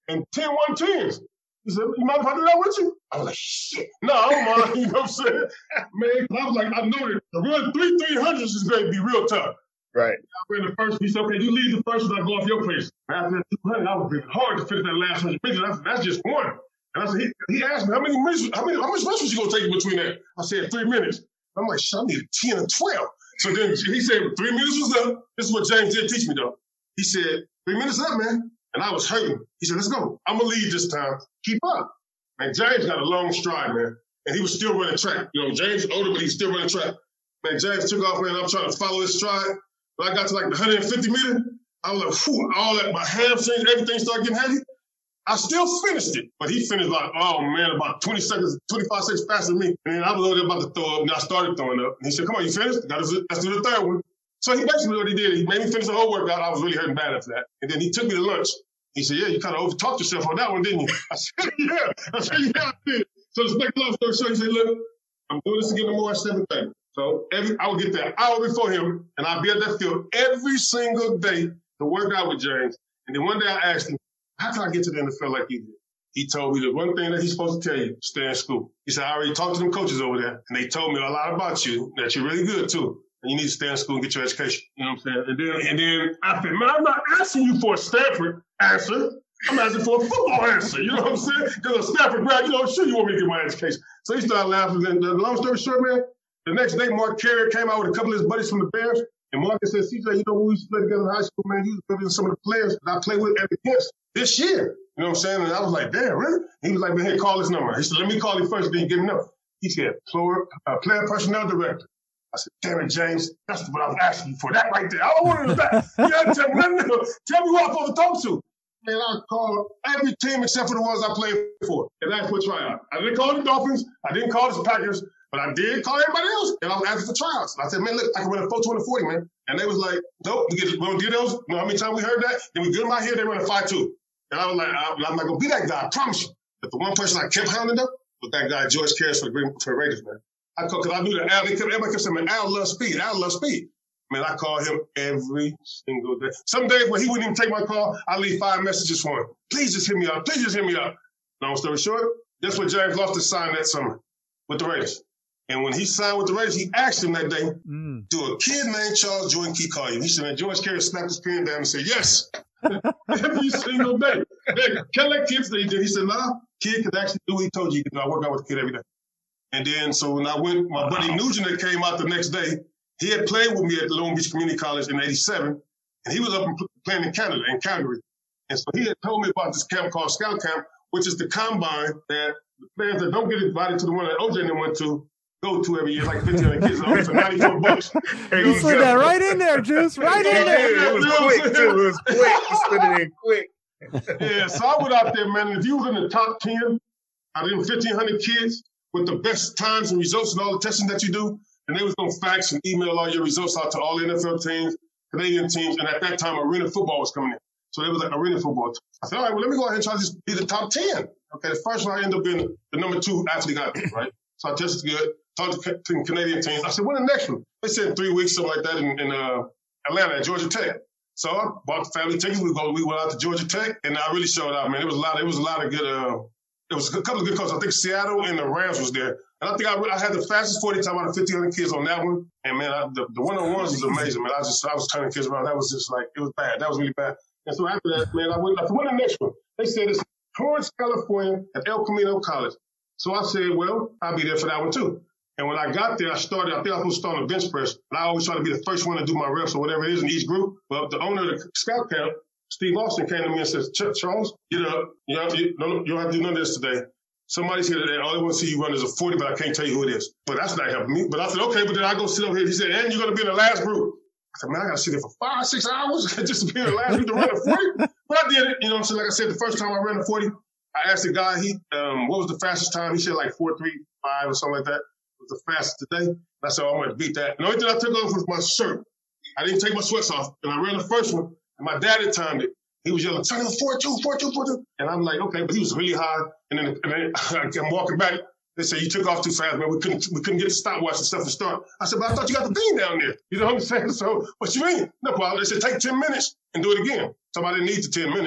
and ten one tens. He said, you mind if I do that with you? I was like, shit. No, I don't mind. You know what I'm saying? Man, I was like, I know that the real three three hundreds is going to be real tough. Right. I ran the first piece. Okay, you lead the first one, I go off your place. After that two hundred, I was being hard to finish that last one hundred meters. That's, that's just one. And I said, he, he asked me, how many minutes, how many, how much rest was you going to take in between that? I said, three minutes. I'm like, shit, I need ten or twelve. So then he said, three minutes was up. This is what James did teach me, though. He said, three minutes up, man. And I was hurting. He said, let's go. I'm going to lead this time. Keep up. Man, James got a long stride, man. And he was still running track. You know, James is older, but he's still running track. Man, James took off, man. I'm trying to follow his stride. When I got to like the one hundred fifty meter, I was like, whew, all that, my hamstrings, everything started getting heavy. I still finished it. But he finished like, oh, man, about twenty seconds, twenty-five seconds faster than me. And then I was over there about to throw up, and I started throwing up. And he said, come on, you finished? Let's do the third one. So he basically what he did, he made me finish the whole workout. I was really hurting bad after that. And then he took me to lunch. He said, yeah, you kind of over-talked yourself on that one, didn't you? I said, yeah. I said, yeah, I did. So to make a long story short, he said, look, I'm doing this again tomorrow at seven thirty. So every, I would get there an hour before him, and I'd be at that field every single day to work out with James. And then one day I asked him, how can I get to the N F L like you did? He told me the one thing that he's supposed to tell you, stay in school. He said, I already talked to them coaches over there, and they told me a lot about you, that you're really good, too. And you need to stay in school and get your education. You know what I'm saying? And then, and then I said, man, I'm not asking you for a Stanford answer. I'm asking for a football answer. You know what I'm saying? Because a Stanford grad, you know, sure you want me to get my education. So he started laughing. And the long story short, man, the next day, Mark Carrier came out with a couple of his buddies from the Bears. And Mark said, C J, you know, when we used to play together in high school, man, you was some of the players that I played with and against this year. You know what I'm saying? And I was like, damn, really? He was like, man, here, call this number. He said, let me call you first, then you give me number. He said, player, uh, player personnel director. I said, damn it, James, that's what I was asking you for. That right there. I don't want to that. You got to tell me, tell me who I'm supposed to talk to. Man, I called every team except for the ones I played for. And that's for tryout. I didn't call the Dolphins. I didn't call the Packers. But I did call everybody else. And I was asking for tryouts. And I said, man, look, I can run a four twenty forty, man. And they was like, nope, we, get, we don't do those. You know how many times we heard that? Then we get them out here, they run a five two. And I was like, I'm not going to be that guy, I promise you. But the one person I kept hounding up was that guy, George Karras for the, Green, for the Raiders, man. I called, because I knew that Al, they kept, everybody kept saying, man, Al loves speed. Al loves speed. Man, I call him every single day. Some days when he wouldn't even take my call, I leave five messages for him. Please just hit me up. Please just hit me up. Long story short, that's what James Loftus signed that summer with the Raiders. And when he signed with the Raiders, he asked him that day, mm. do a kid named Charles Jordan Key call you? He said, man, George Karras snapped his pen down and said, yes. Every single day. Man, can that kid say, he said, nah, kid could actually do what he told you. I work out with the kid every day. And then, so when I went, my buddy Nugent that came out the next day, he had played with me at the Long Beach Community College in eighty-seven, and he was up and playing in Canada, in Calgary. And so he had told me about this camp called Scout Camp, which is the combine that the players that don't get invited to the one that O J and them went to go to every year, like fifteen hundred kids, for ninety-four bucks. You slid that right in there, Juice, right in there. It was quick, too. It was quick. You slid it in quick. Yeah, so I went out there, man, and if you was in the top ten out of them fifteen hundred kids with the best times and results and all the testing that you do, and they was going to fax and email all your results out to all the N F L teams, Canadian teams, and at that time, arena football was coming in. So it was like arena football. I said, all right, well, let me go ahead and try to just be the top ten. Okay, the first one I ended up being the number two athlete got there, right? So I tested good, talked to, to Canadian teams. I said, when the next one? They said three weeks, something like that, in, in uh, Atlanta at Georgia Tech. So I bought the family tickets. We go, we went out to Georgia Tech, and I really showed out, man. It was a lot. It was a lot of good. Uh, it was a couple of good coaches. I think Seattle and the Rams was there. And I think I, I had the fastest forty time out of fifteen hundred kids on that one. And, man, I, the, the one-on-ones was amazing, man. I just I was turning kids around. That was just like, it was bad. That was really bad. And so after that, man, I went, I said, when the next one? They said it's Torrance, California at El Camino College. So I said, well, I'll be there for that one, too. And when I got there, I started, I think I was supposed to start on the bench press. And I always try to be the first one to do my reps or whatever it is in each group. But the owner of the scout camp, Steve Austin, came to me and said, Charles, get up. You, know, you, don't, you don't have to do none of this today. Somebody's here today. All they want to see you run is a forty, but I can't tell you who it is. But that's not helping me. But I said, okay, but then I go sit over here. He said, and you're going to be in the last group. I said, man, I got to sit there for five, six hours just to be in the last group to run a forty. But I did it. You know what I'm saying? Like I said, the first time I ran a forty, I asked the guy, he, um, what was the fastest time? He said like four three five or something like that. It was the fastest today. And I said, oh, I'm going to beat that. And the only thing I took off was my shirt. I didn't take my sweats off. And I ran the first one, and my dad had timed it. He was yelling, turn it four two, four two, four two. And I'm like, okay, but he was really high. And then, and then I'm walking back. They said, you took off too fast, man. We couldn't we couldn't get the stopwatch and stuff to start. I said, but I thought you got the thing down there. You know what I'm saying? So what you mean? No problem. They said, take ten minutes and do it again. So I didn't need the ten minutes.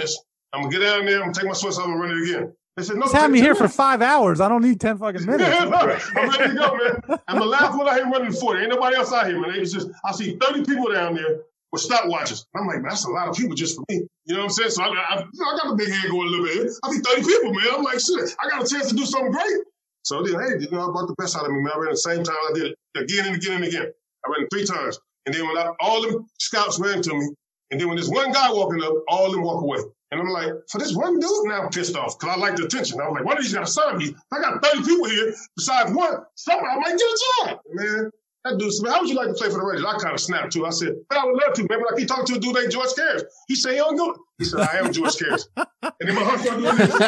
I'm gonna get down there. I'm gonna take my sweats off and run it again. They said, no. Just have me here for five hours. I don't need ten fucking minutes. Yeah, no, I'm ready to go, man. I'm the last one out here running forty. Ain't nobody else out here, man. They was just, I see thirty people down there with stopwatches. I'm like, man, that's a lot of people just for me. You know what I'm saying? So I, I, I got a big head going a little bit. I see thirty people, man. I'm like, shit, I got a chance to do something great. So then, hey, you know, I brought the best out of me, man. I ran the same time I did it again and again and again. I ran it three times. And then when I, all them scouts ran to me, and then when there's one guy walking up, all of them walk away. And I'm like, for this one dude, now I'm pissed off because I like the attention. I was like, one of these got to sign me. I got thirty people here besides one. Somebody might get a job. Man, that dude said, how would you like to play for the Raiders? I kind of snapped too. I said, man, I would love to. Remember, like he talked to a dude named George Karras. He said, he don't do it. He said, I am George Karras. And then my heart started doing this.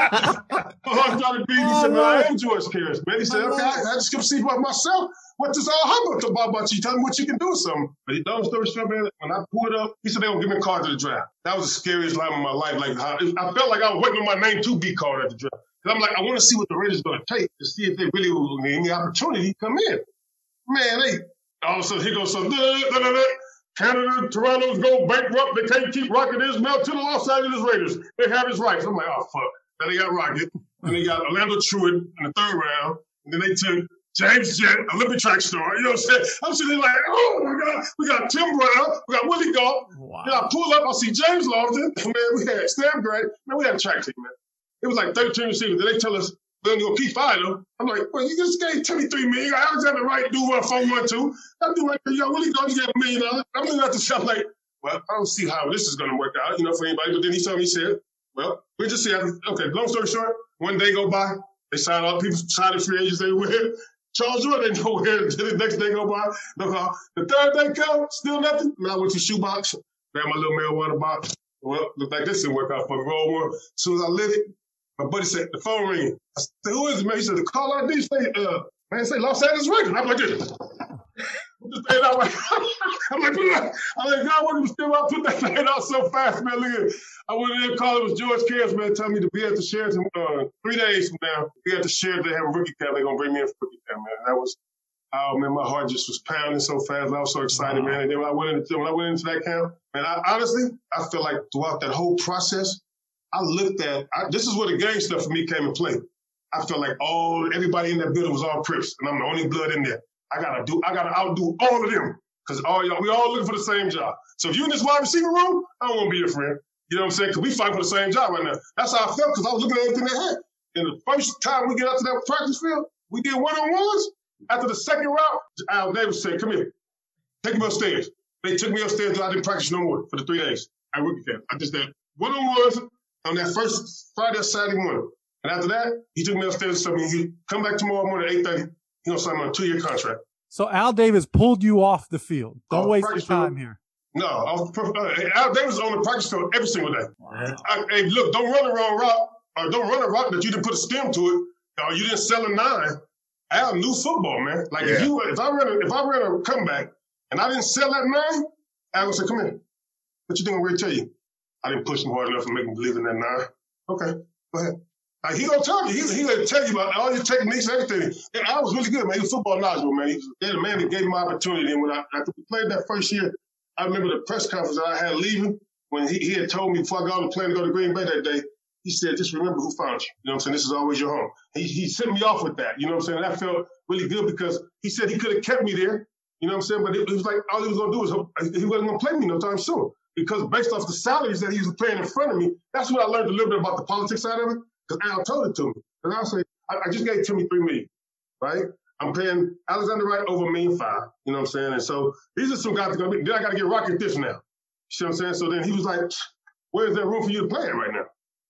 My heart started beating. He said, man, I am George Karras. Man, he said, okay, I, I just come see about myself. What this all happened about, about you? Tell me what you can do or something. But long story short, man, when I pulled up, he said they gonna give me a card to the draft. That was the scariest line of my life. Like how, I felt like I was waiting on my name to be called at the draft. Cause I'm like, I want to see what the Raiders are gonna take to see if they really will give me any opportunity to come in. Man, they all of a sudden here goes some da, da, da, da. Canada, Toronto's go bankrupt. They can't keep Rocket Ismail to the Los Angeles Raiders. They have his rights. I'm like, oh fuck. Then they got Rocket, and they got Orlando Truitt in the third round, and then they took James Jett, Olympic track star. You know what I'm saying? I'm sitting there like, oh my God, we got Tim Brown, we got Willie Gault. Wow. Then I pull up, I see James Lofton. Man, we had Stan Gray. Man, we had a track team, man. It was like thirteen receivers. Then they tell us we're going to go P five, though. I'm like, well, you just gave twenty-three million. You got Alexander Wright, do one, four, one, two. That dude right there, yo, Willie Gault, you got a million dollars. I'm looking at the shop like, well, I don't see how this is going to work out, you know, for anybody. But then he told me, he said, well, we'll just see. Okay, long story short, one day go by, they signed all people, signed free agents they were with. Charles Jordan, they know where the next day go by. No call. The third day come, still nothing. Man, I went to the shoebox, grabbed my little marijuana box. Well, looked like this didn't work out for me. Roll one. As soon as I lit it, my buddy said, the phone ringing. I said, who is it, man? He said, the call I D say, uh, man, say Los Angeles Raiders. I'm like, this. I'm just saying, I'm like, I'm like, I'm like, God, what still I put that thing out so fast, man. Look at it. I went in there, called, it was George Karras, man, telling me to be at the Sheraton uh, three days from now. Be at the Sheraton, they have a rookie camp. They're going to bring me in for rookie camp, man. That was, oh, man, my heart just was pounding so fast. I was so excited, man. And then when I went into, when I went into that camp, man, I, honestly, I felt like throughout that whole process, I looked at, I, this is where the gang stuff for me came in play. I felt like all, everybody in that building was all Crips, and I'm the only blood in there. I gotta do, I gotta outdo all of them. Cause all y'all, we all looking for the same job. So if you in this wide receiver room, I don't want to be your friend. You know what I'm saying? Cause we fight for the same job right now. That's how I felt, cause I was looking at everything they had. And the first time we get out to that practice field, we did one-on-ones. After the second round, Al Davis said, come here, take me upstairs. They took me upstairs until I didn't practice no more for the three days at rookie camp. I just did one-on-ones on that first Friday or Saturday morning. And after that, he took me upstairs and said, you come back tomorrow morning at eight thirty. He's going to sign me on a two-year contract. So Al Davis pulled you off the field. Don't oh, waste your time field. here. No, I was, uh, Al Davis was on the practice field every single day. Wow. I, hey, look, don't run the wrong route, or don't run a route that you didn't put a stem to it, or you didn't sell a nine. Al knew football, man. Like yeah. if you, if I ran a, if I ran a comeback and I didn't sell that nine, Al would say, "Come here. What you think I'm going to tell you?" I didn't push him hard enough to make him believe in that nine. Okay, go ahead. Like, he gonna tell you. He, he gonna tell you about all your techniques and everything. And I was really good, man. He was football knowledgeable, man. He was the man that gave me my opportunity. And when I, after we played that first year, I remember the press conference that I had leaving when he, he had told me before I got on the plane to go to Green Bay that day, he said, just remember who found you. You know what I'm saying? This is always your home. He, he sent me off with that. You know what I'm saying? And I felt really good because he said he could have kept me there. You know what I'm saying? But it, it was like all he was going to do was he wasn't going to play me no time soon. Because based off the salaries that he was playing in front of me, that's when I learned a little bit about the politics side of it. Because Al told it to me. And I say, I, I just gave Timmy three million, right? I'm paying Alexander Wright over a million five. You know what I'm saying? And so these are some guys that are going to be, then I got to get Rocket this now. You see what I'm saying? So then he was like, where is there room for you to play in right now?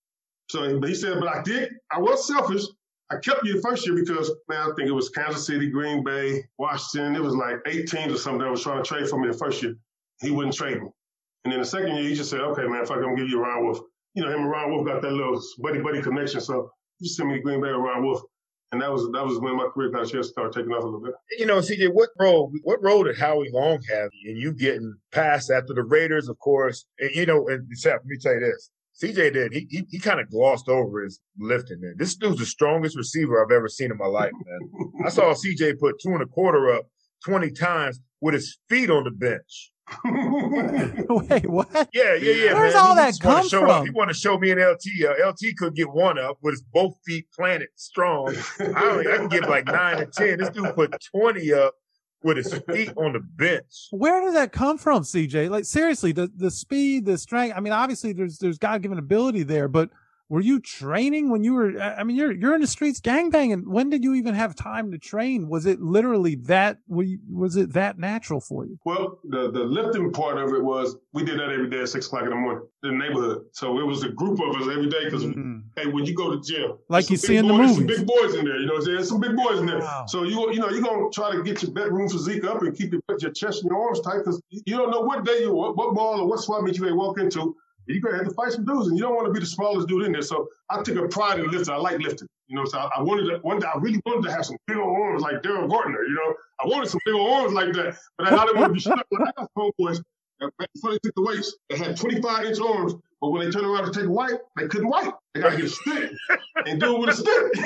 So but he said, but I did, I was selfish. I kept you the first year because, man, I think it was Kansas City, Green Bay, Washington. It was like eight teams or something that was trying to trade for me the first year. He wouldn't trade me. And then the second year, he just said, okay, man, fuck, I'm going to give you Ron Wolf. You know, him and Ron Wolf got that little buddy-buddy connection. So he just sent me to Green Bay with Ron Wolf. And that was that was when my career got a chance to start taking off a little bit. You know, C J, what role what role did Howie Long have in you getting passed after the Raiders, of course? And, you know, and Seth, let me tell you this. C J did. He he, he kind of glossed over his lifting there. This dude's the strongest receiver I've ever seen in my life, man. I saw C J put two and a quarter up twenty times with his feet on the bench. Wait, what? Yeah, yeah, yeah. Where's man. all he that just wanna come show up. from? He wanted to show me and L T. Uh, L T could get one up with his both feet planted strong. I, only, I can give like nine or ten. This dude put twenty up with his feet on the bench. Where did that come from, C J? Like, seriously, the, the speed, the strength. I mean, obviously there's, there's God-given ability there, but were you training when you were, I mean, you're, you're in the streets gangbanging. When did you even have time to train? Was it literally that, was it that natural for you? Well, the, the lifting part of it was, we did that every day at six o'clock in the morning in the neighborhood. So it was a group of us every day because, mm-hmm. hey, when you go to gym, like you see in the boys, movies. There's some big boys in there, you know what I'm saying? There's some big boys in there. Wow. So, you you know, you're going to try to get your bedroom physique up and keep your, your chest and your arms tight because you don't know what day you, what, what ball or what swap meet you may walk into. You're going to have to fight some dudes, and you don't want to be the smallest dude in there. So I took a pride in lifting. I like lifting. You know, so I, I wanted to, one day, I really wanted to have some big old arms like Daryl Gardner, you know. I wanted some big old arms like that, but I didn't want to be stuck with I got homeboys. Before they took the weights, they had twenty-five inch arms, but when they turned around to take a wipe, they couldn't wipe. They got to get a stick and do it with a stick.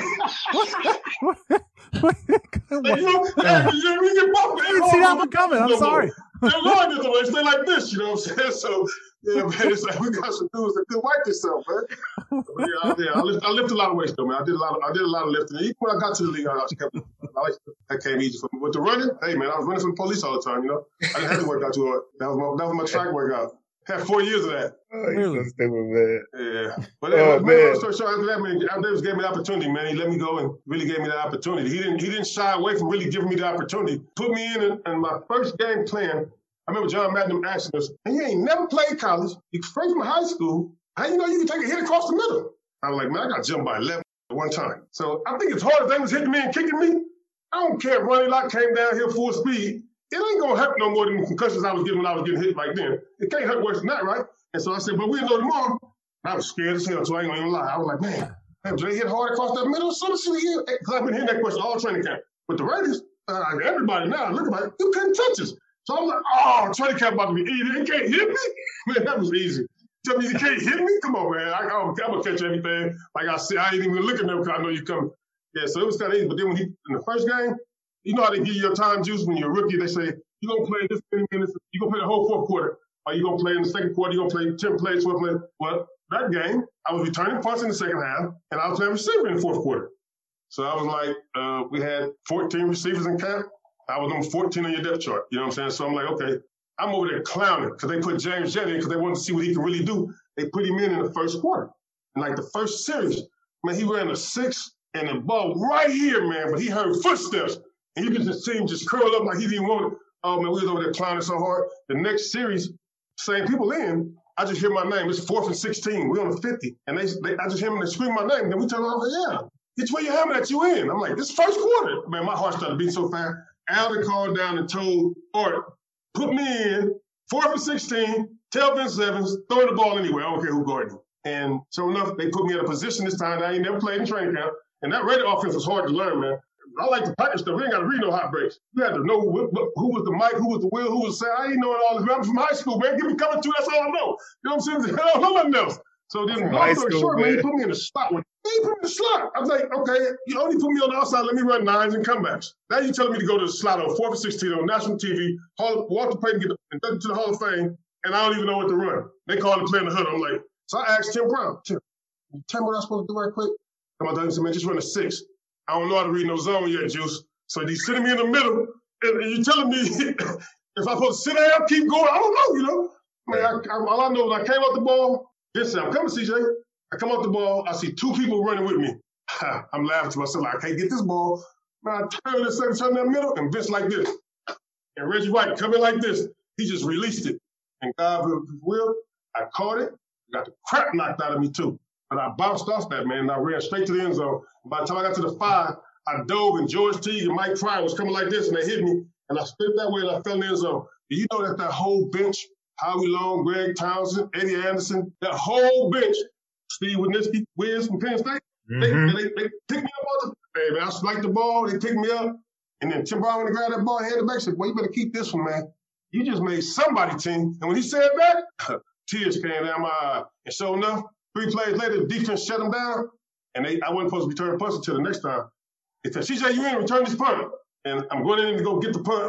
Like, you know, hey, you, you get bumped. I didn't see that one coming. I'm sorry. They're long as the way. Stay like this, you know what I'm saying? So, yeah, man, it's like we got some dudes that could wipe themselves, man. But yeah, I, yeah I, lift, I lift a lot of weights, though, man. I did a lot of, I did a lot of lifting. Even when I got to the league, I was kept, I like, that came easy for me. With the running, hey, man, I was running from the police all the time, you know? I didn't have to work out too hard. That was my, that was my track workout. Had four years of that. Oh, really? Man. Yeah. But then, oh, man. So, so after that, man, Davis gave me the opportunity, man. He let me go and really gave me the opportunity. He didn't he didn't shy away from really giving me the opportunity. Put me in, and, and my first game playing, I remember John Madden asking us, and he ain't never played college. He straight from high school. How you know you can take a hit across the middle? I was like, man, I got jumped by eleven at one time. So I think it's hard if they was hitting me and kicking me. I don't care if Ronnie Lott came down here full speed. It ain't going to hurt no more than the concussions I was getting when I was getting hit back then. It can't hurt worse than that, right? And so I said, but we'll know tomorrow. I was scared as hell, so I ain't going to even lie. I was like, man, man, do they hit hard across that middle? So because I've been hearing that question all training camp. But the Raiders, uh, everybody now, look at it, you couldn't touch us. So I'm like, oh, training camp about to be easy. You can't hit me? Man, that was easy. Tell me you can't hit me? Come on, man. I, I'm, I'm going to catch everything. Like I said, I ain't even looking at them because I know you're coming. Yeah, so it was kind of easy. But then when he, in the first game, you know how they give you your time juice when you're a rookie? They say, you're going to play this many minutes. You're going to play the whole fourth quarter. Or you're going to play in the second quarter. You're going to play ten plays, twelve plays. Well, that game, I was returning punts in the second half, and I was playing receiver in the fourth quarter. So I was like, uh, we had fourteen receivers in camp. I was number fourteen on your depth chart. You know what I'm saying? So I'm like, okay, I'm over there clowning because they put James Jett in because they wanted to see what he could really do. They put him in in the first quarter. And like the first series, man, he ran a six and the ball right here, man, but he heard footsteps. And you could just see him just curl up like he didn't want it. Oh, man, we was over there clowning so hard. The next series, same people in, I just hear my name. It's fourth and sixteen. We're on the fifty. And they, they I just hear them they scream my name. Then we turn around, like, yeah, it's where you have it at you in. I'm like, this first quarter. Man, my heart started beating so fast. Alden called down and told Art, put me in, fourth and sixteen, tell Vince Evans, throw the ball anywhere. I don't care who guarded him. And sure enough, they put me in a position this time that I ain't never played in training camp. And that Raider offense was hard to learn, man. I like to practice stuff. We ain't got to read no hot breaks. You had to know who, who was the Mike, who was the Will, who was Sam. I ain't knowing all this. I'm from high school, man. Give me coming through. That's all I know. You know what I'm saying? I don't know nothing else. So then, long story short, man, he put me in the slot. When he put me in the slot, I was like, okay, you only put me on the outside. Let me run nines and comebacks. Now you're telling me to go to the slot on fourth and sixteen on national T V, Hall, Walter Payton get inducted to the Hall of Fame, and I don't even know what to run. They call it playing the hood. I'm like, so I asked Tim Brown, Tim, tell me what I'm supposed to do right quick. Come on, he said, man, just run a six. I don't know how to read no zone yet, Juice. So he's sitting me in the middle, and, and you're telling me if I'm supposed to sit down, keep going. I don't know, you know. Man, I, I, all I know is I came out the ball. This I'm coming, C J. I come out the ball. I see two people running with me. I'm laughing to myself like, I can't get this ball. Man, I turn this second, turn that middle, and Vince like this. And Reggie White coming like this. He just released it. And God will, I caught it. Got the crap knocked out of me too. But I bounced off that, man, and I ran straight to the end zone. By the time I got to the five, I dove, and George Teague and Mike Pryor was coming like this, and they hit me, and I spit that way, and I fell in the end zone. Do you know that that whole bench, Howie Long, Greg Townsend, Eddie Anderson, that whole bench, Steve Wisniewski, Wiz from Penn State, mm-hmm. they, they, they picked me up on the, hey, man, I spiked the ball, they picked me up, and then Tim Brown, when he grabbed that ball, handed it back, and said, well, you better keep this one, man. You just made somebody team. And when he said that, tears came down my eye. And sure enough, three plays later, the defense shut them down, and they, I wasn't supposed to return punts until the next time. They said, C J, you in, return this punt. And I'm going in to go get the punt,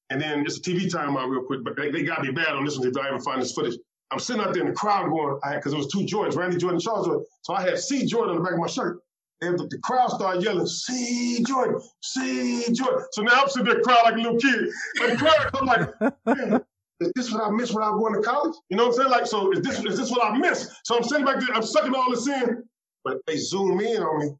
And then it's a T V timeout real quick, but they, they got me bad on this one if I ever find this footage. I'm sitting out there in the crowd going, because it was two Jordans, Randy Jordan, Charles Jordan. So I had C. Jordan on the back of my shirt. And the, the crowd started yelling, C. Jordan, C. Jordan. So now I'm sitting there crying like a little kid. And the crowd comes like, man, is this what I missed when I was going to college? You know what I'm saying? Like, so is this, is this what I missed? So I'm sitting back there, I'm sucking all this in, but they zoom in on me.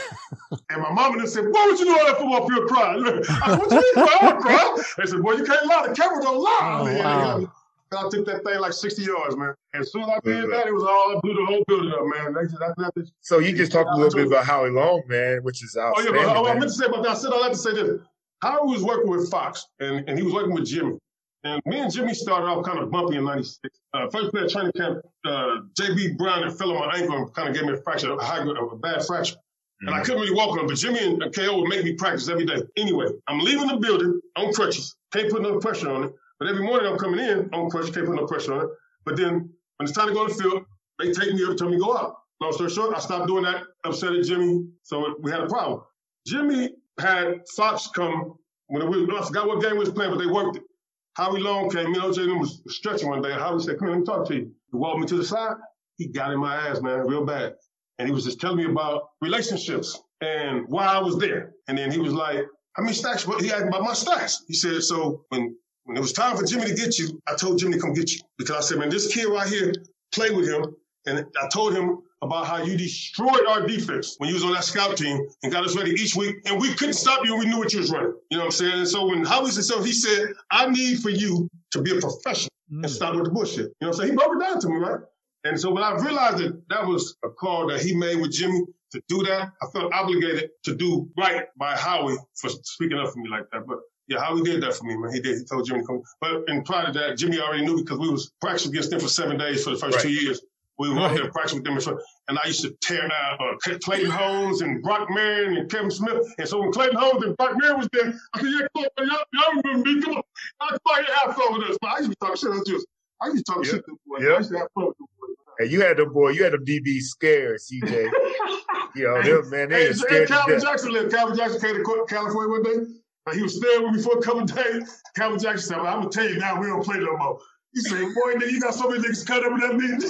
And my mama then said, why would you do all that football field crying? I said, what you mean? I don't cry. They said, boy, you can't lie. The camera don't lie. Oh, man. wow. I took that thing like sixty yards, man. And as soon as I did that, it was all, I blew the whole building up, man. That's, that's, that's, So you just talked a little bit about Howie Long, man, which is Oh, outstanding. yeah, but oh, I man. meant to say about that. I said all that to say this. Howie was working with Fox, and, and he was working with Jimmy. And me and Jimmy started off kind of bumpy in ninety-six. Uh, first day at training camp, uh, J B Brown and fell on my ankle and kind of gave me a fracture, a, high, a bad fracture. Mm-hmm. And I couldn't really walk on him, but Jimmy and K O would make me practice every day. Anyway, I'm leaving the building on crutches. Can't put no pressure on it. But every morning I'm coming in on crutches, can't put no pressure on it. But then when it's time to go to the field, they take me every time we go out. Long story short, I stopped doing that, upset at Jimmy, so we had a problem. Jimmy had Fox come, when we, I forgot what game we was playing, but they worked it. Howie Long came, me and O J was stretching one day, and Howie said, come here, let me talk to you. He walked me to the side. He got in my ass, man, real bad. And he was just telling me about relationships and why I was there. And then he was like, how many stacks? He asked me about my stacks. He said, so when, when it was time for Jimmy to get you, I told Jimmy to come get you. Because I said, man, this kid right here, play with him. And I told him about how you destroyed our defense when you was on that scout team and got us ready each week. And we couldn't stop you and we knew what you was running. You know what I'm saying? And so when Howie said so, he said, I need for you to be a professional mm. and stop with the bullshit. You know what I'm saying? He broke it down to me, right? And so when I realized that that was a call that he made with Jimmy to do that, I felt obligated to do right by Howie for speaking up for me like that. But yeah, Howie did that for me, man. He did. He told Jimmy to come. But in prior to that, Jimmy already knew because we was practicing against them for seven days for the first right. two years. We were right. there practicing with them. For, and I used to tear down uh, Clayton Holmes and Brock Marion and Kevin Smith. And so when Clayton Holmes and Brock Marion was there, I said, yeah, come on, y'all, y'all remember me. Come on. I come out here have fun with us. But I used to talk shit. I used, I used to talk yep. shit to them boys. Yep. I used to have fun with them boys. Hey, you had them boy, you had them D Bs scared, C J. You know, them, man, they hey, were scared. Hey, Calvin Jackson lived. Calvin Jackson came to California one day. He was staying with me for a couple of days. Calvin Jackson said, well, I'm going to tell you now, we don't play no more. He said, boy, nigga, you got so many niggas cut up in that meeting.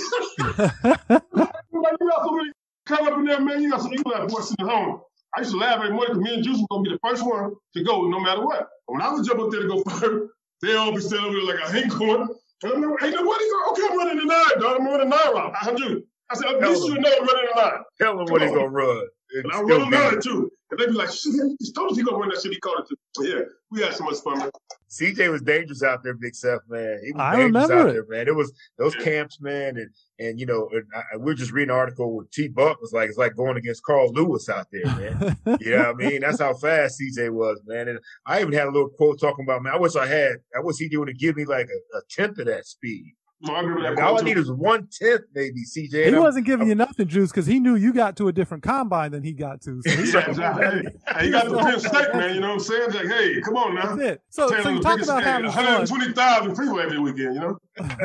You got so many cut up in there, man. You got so many boys sitting at home. I used to laugh every morning because me and Juice were going to be the first one to go no matter what. When I was jump up there to go first, they all be standing over there like a ain't going. And I'm like, ain't nobody going. Okay, I'm running the nine, dog. I'm running the nine route. I do. I said, at least you know I'm running the nine. Tell him what he's going to run. And I run nine, too. And they be like, shit, he told us he going to run that shit. He called it to. But yeah, we had so much fun, man. C J was dangerous out there, Big Seth, man. He was I dangerous remember out it. there, man. It was those yeah. camps, man, and and you know, and I, we were just reading an article with T. Buck was like, it's like going against Carl Lewis out there, man. You know what I mean? That's how fast C J was, man. And I even had a little quote talking about, man, I wish I had, I wish C J would have given me like a, a tenth of that speed. No, I remember that. Like, all I need is one tenth, maybe, C J. He I'm, wasn't giving I'm, you nothing, Juice, because he knew you got to a different combine than he got to. So he yeah, exactly. Hey, he got the Penn State, man. You know what I'm saying? Like, hey, come on now. That's it. So, so you talk about having one hundred twenty thousand people every weekend, you know?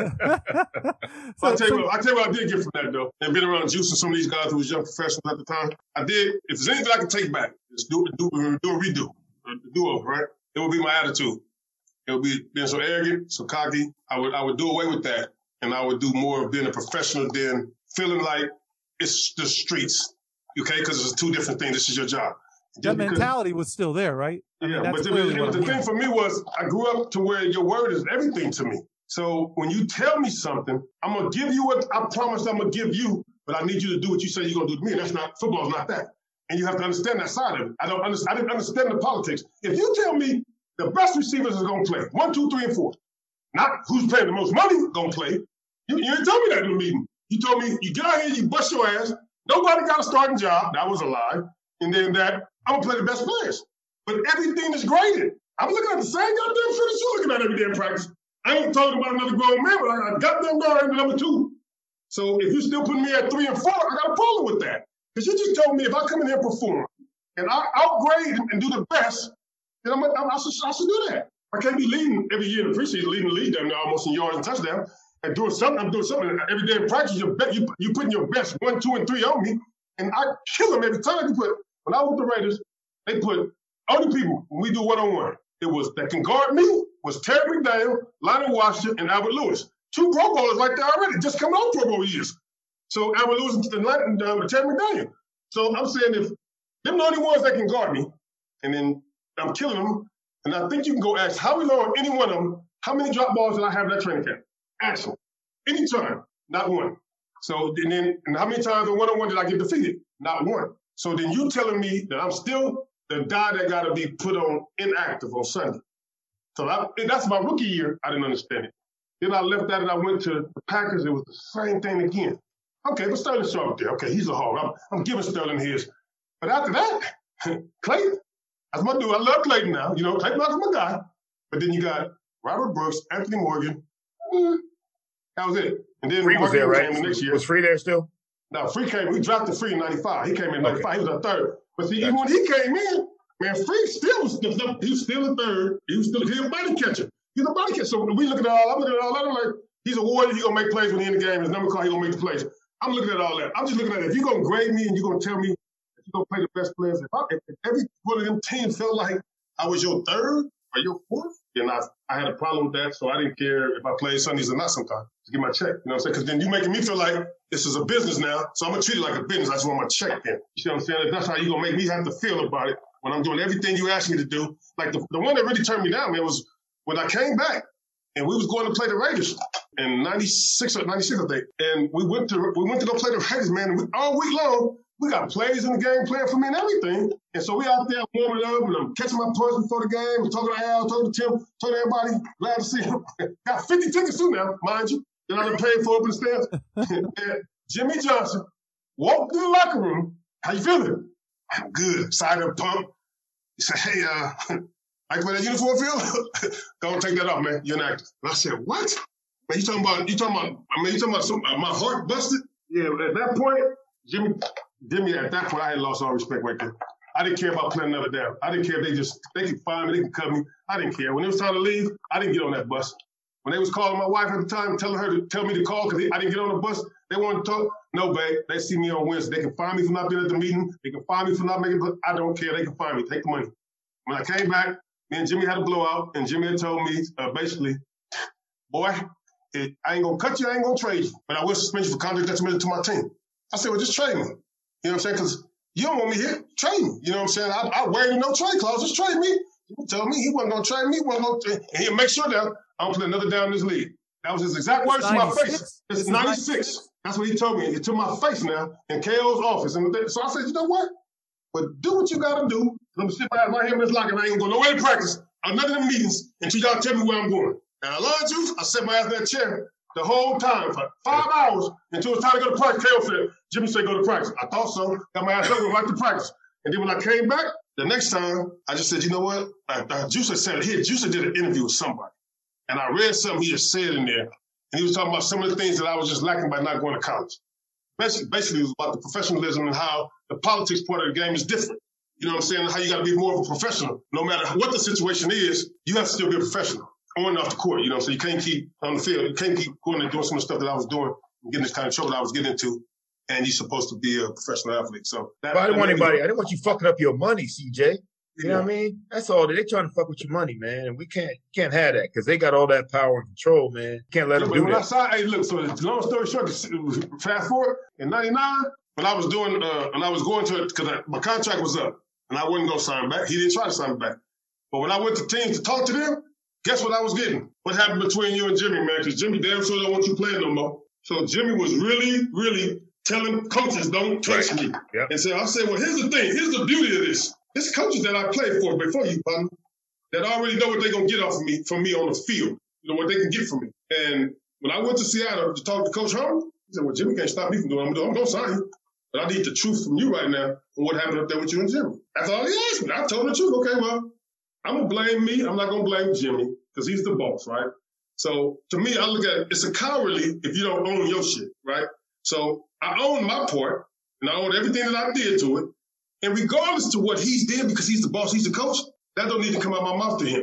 so, I'll tell you, so, what, I'll tell you what I did get from that, though. And being around Juice and some of these guys who was young professionals at the time, I did, if there's anything I can take back, just do, do, do a redo, a do-over, right? It would be my attitude. It would be being so arrogant, so cocky. I would, I would do away with that. And I would do more of being a professional than feeling like it's the streets, okay? Because it's two different things. This is your job. That mentality was still there, right? I yeah, mean, that's but the, really the, the thing for me was I grew up to where your word is everything to me. So when you tell me something, I'm going to give you what I promised I'm going to give you, but I need you to do what you say you're going to do to me. And that's not, football's not that. And you have to understand that side of it. I don't understand, I didn't understand the politics. If you tell me the best receivers are going to play, one, two, three, and four, not who's paying the most money going to play, You, you didn't tell me that in the meeting. You told me, you get out here, you bust your ass. Nobody got a starting job. That was a lie. And then that, I'm going to play the best players. But everything is graded. I'm looking at the same goddamn finish you're looking at every day in practice. I ain't talking about another grown man, but I got them going number two. So if you're still putting me at three and four, I got a problem with that. Because you just told me if I come in here and perform and I outgrade and do the best, then I'm, I'm, I, should, I should do that. I can't be leading every year in the preseason, leading the league down there almost in yards and touchdowns. And doing something, I'm doing something every day in practice. You're, you, you're putting your best one, two, and three on me, and I kill them every time. You put when I was with the Raiders, they put only people when we do one on one. it was that can guard me was Terry McDaniel, Lionel Washington, and Albert Lewis. Two Pro Bowlers right there already, just coming off Pro Bowl years. So Albert Lewis and uh, Terry McDaniel. So I'm saying if them the only ones that can guard me, and then I'm killing them, and I think you can go ask how we learn any one of them, how many drop balls did I have in that training camp? Ask them. Anytime, not one. So and then and how many times in one-on-one did I get defeated? Not one. So then you telling me that I'm still the guy that got to be put on inactive on Sunday. So I, that's my rookie year. I didn't understand it. Then I left that and I went to the Packers. It was the same thing again. Okay, but Sterling Sharp there. Okay, he's a hog. I'm, I'm giving Sterling his. But after that, Clayton, that's my dude. I love Clayton now. You know, Clayton's my guy. But then you got Robert Brooks, Anthony Morgan. Mm, that was it. And then Free was there, right? Came the next year. Was Free there still? No, Free came. We drafted Free in ninety-five. He came in ninety-five. Okay. He was our third. But see, even when he came in, man, Free still was he was still a third. He was still he was a body catcher. He's a body catcher. So we looking at all. I'm looking at all that. I'm like, he's a warrior. He's gonna make plays when he in the game. His number card. He's gonna make the plays. I'm looking at all that. I'm just looking at it. If you're gonna grade me and you're gonna tell me that you're gonna play the best players, if, I, if every one of them teams felt like I was your third or your fourth, then I I had a problem with that. So I didn't care if I played Sundays or not sometimes to get my check. You know what I'm saying? Because then you making me feel like this is a business now. So I'm gonna treat it like a business. I just want my check then. You see what I'm saying? That's how you're gonna make me have to feel about it when I'm doing everything you asked me to do. Like the, the one that really turned me down, man, was when I came back and we was going to play the Raiders in ninety-six or ninety-six, I think. And we went to we went to go play the Raiders, man. And we, all week long, we got plays in the game, playing for me and everything. And so we out there warming up, and I'm catching my punch before the game, talking to Al, talking to Tim, talking to everybody. Glad to see him. Got fifty tickets too now, mind you. That I done paid for up in the stands. And Jimmy Johnson walked through the locker room. How you feeling? I'm good. Excited and pumped. He said, hey, uh, I can play that uniform field? Go and take that off, man. You're an actor. And I said, what? Man, you talking about, you talking about, I mean, you talking about some, uh, my heart busted? Yeah, at that point, Jimmy, Jimmy, at that point, I had lost all respect right there. I didn't care about playing another down. I didn't care if they just, they could find me, they could cut me. I didn't care. When it was time to leave, I didn't get on that bus. When they was calling my wife at the time, telling her to tell me to call because I didn't get on the bus, they wanted to talk. No, babe, they see me on Wednesday. They can find me for not being at the meeting. They can find me for not making, I don't care. They can find me. Take the money. When I came back, me and Jimmy had a blowout, and Jimmy had told me, uh, basically, boy, it, I ain't going to cut you, I ain't going to trade you, but I will suspend you for conduct detrimental to my team. I said, well, just trade me. You know what I'm saying? Because you don't want me here. Trade me. You know what I'm saying? I, I waived no trade clause. Just trade me. He told me he wasn't going to trade me. He wasn't going to, and he'll make sure that I don't play another down in this league. That was his exact words to my face. It's ninety-six. That's what he told me. It to my face now in K O's office. And so I said, you know what? But do what you got to do. I'm going to sit right here in this locker and I ain't going to go nowhere to practice or none of them meetings until y'all tell me where I'm going. And I lied to you. I sat my ass in that chair the whole time for five hours until it was time to go to practice. K O said, Jimmy said go to practice. I thought so. Got my ass up and right to practice. And then when I came back, the next time, I just said, you know what? Uh, uh, Juicer said it here. Juicer did an interview with somebody. And I read something he had said in there. And he was talking about some of the things that I was just lacking by not going to college. Basically, basically it was about the professionalism and how the politics part of the game is different. You know what I'm saying? How you got to be more of a professional. No matter what the situation is, you have to still be a professional on and off the court. You know, so you can't keep on the field. You can't keep going and doing some of the stuff that I was doing and getting this kind of trouble that I was getting into. And you're supposed to be a professional athlete. So that, but I didn't want anybody. I didn't want you fucking up your money, C J. You know what I mean? That's all. They're trying to fuck with your money, man. And we can't can't have that because they got all that power and control, man. Can't let yeah, them do when that. I saw, hey, look, so long story short, fast forward, in ninety-nine, when I was doing, uh, and I was going to, because my contract was up, and I wasn't going to sign back. He didn't try to sign back. But when I went to teams to talk to them, guess what I was getting? What happened between you and Jimmy, man? Because Jimmy damn sure don't want you playing no more. So Jimmy was really, really telling coaches, don't touch right. me. Yep. And so I said, well, here's the thing. Here's the beauty of this. It's coaches that I played for before you, partner, that already know what they're going to get off of me, from me on the field, you know, what they can get from me. And when I went to Seattle to talk to Coach Holmes, he said, well, Jimmy can't stop me from doing what I'm doing. I'm going to sign you. But I need the truth from you right now on what happened up there with you and Jimmy. That's all he asked me. I told him the truth. Okay, well, I'm going to blame me. I'm not going to blame Jimmy because he's the boss, right? So to me, I look at it, it's a cowardly if you don't own your shit, right? So I own my part, and I own everything that I did to it. And regardless to what he's did, because he's the boss, he's the coach, that don't need to come out of my mouth to him.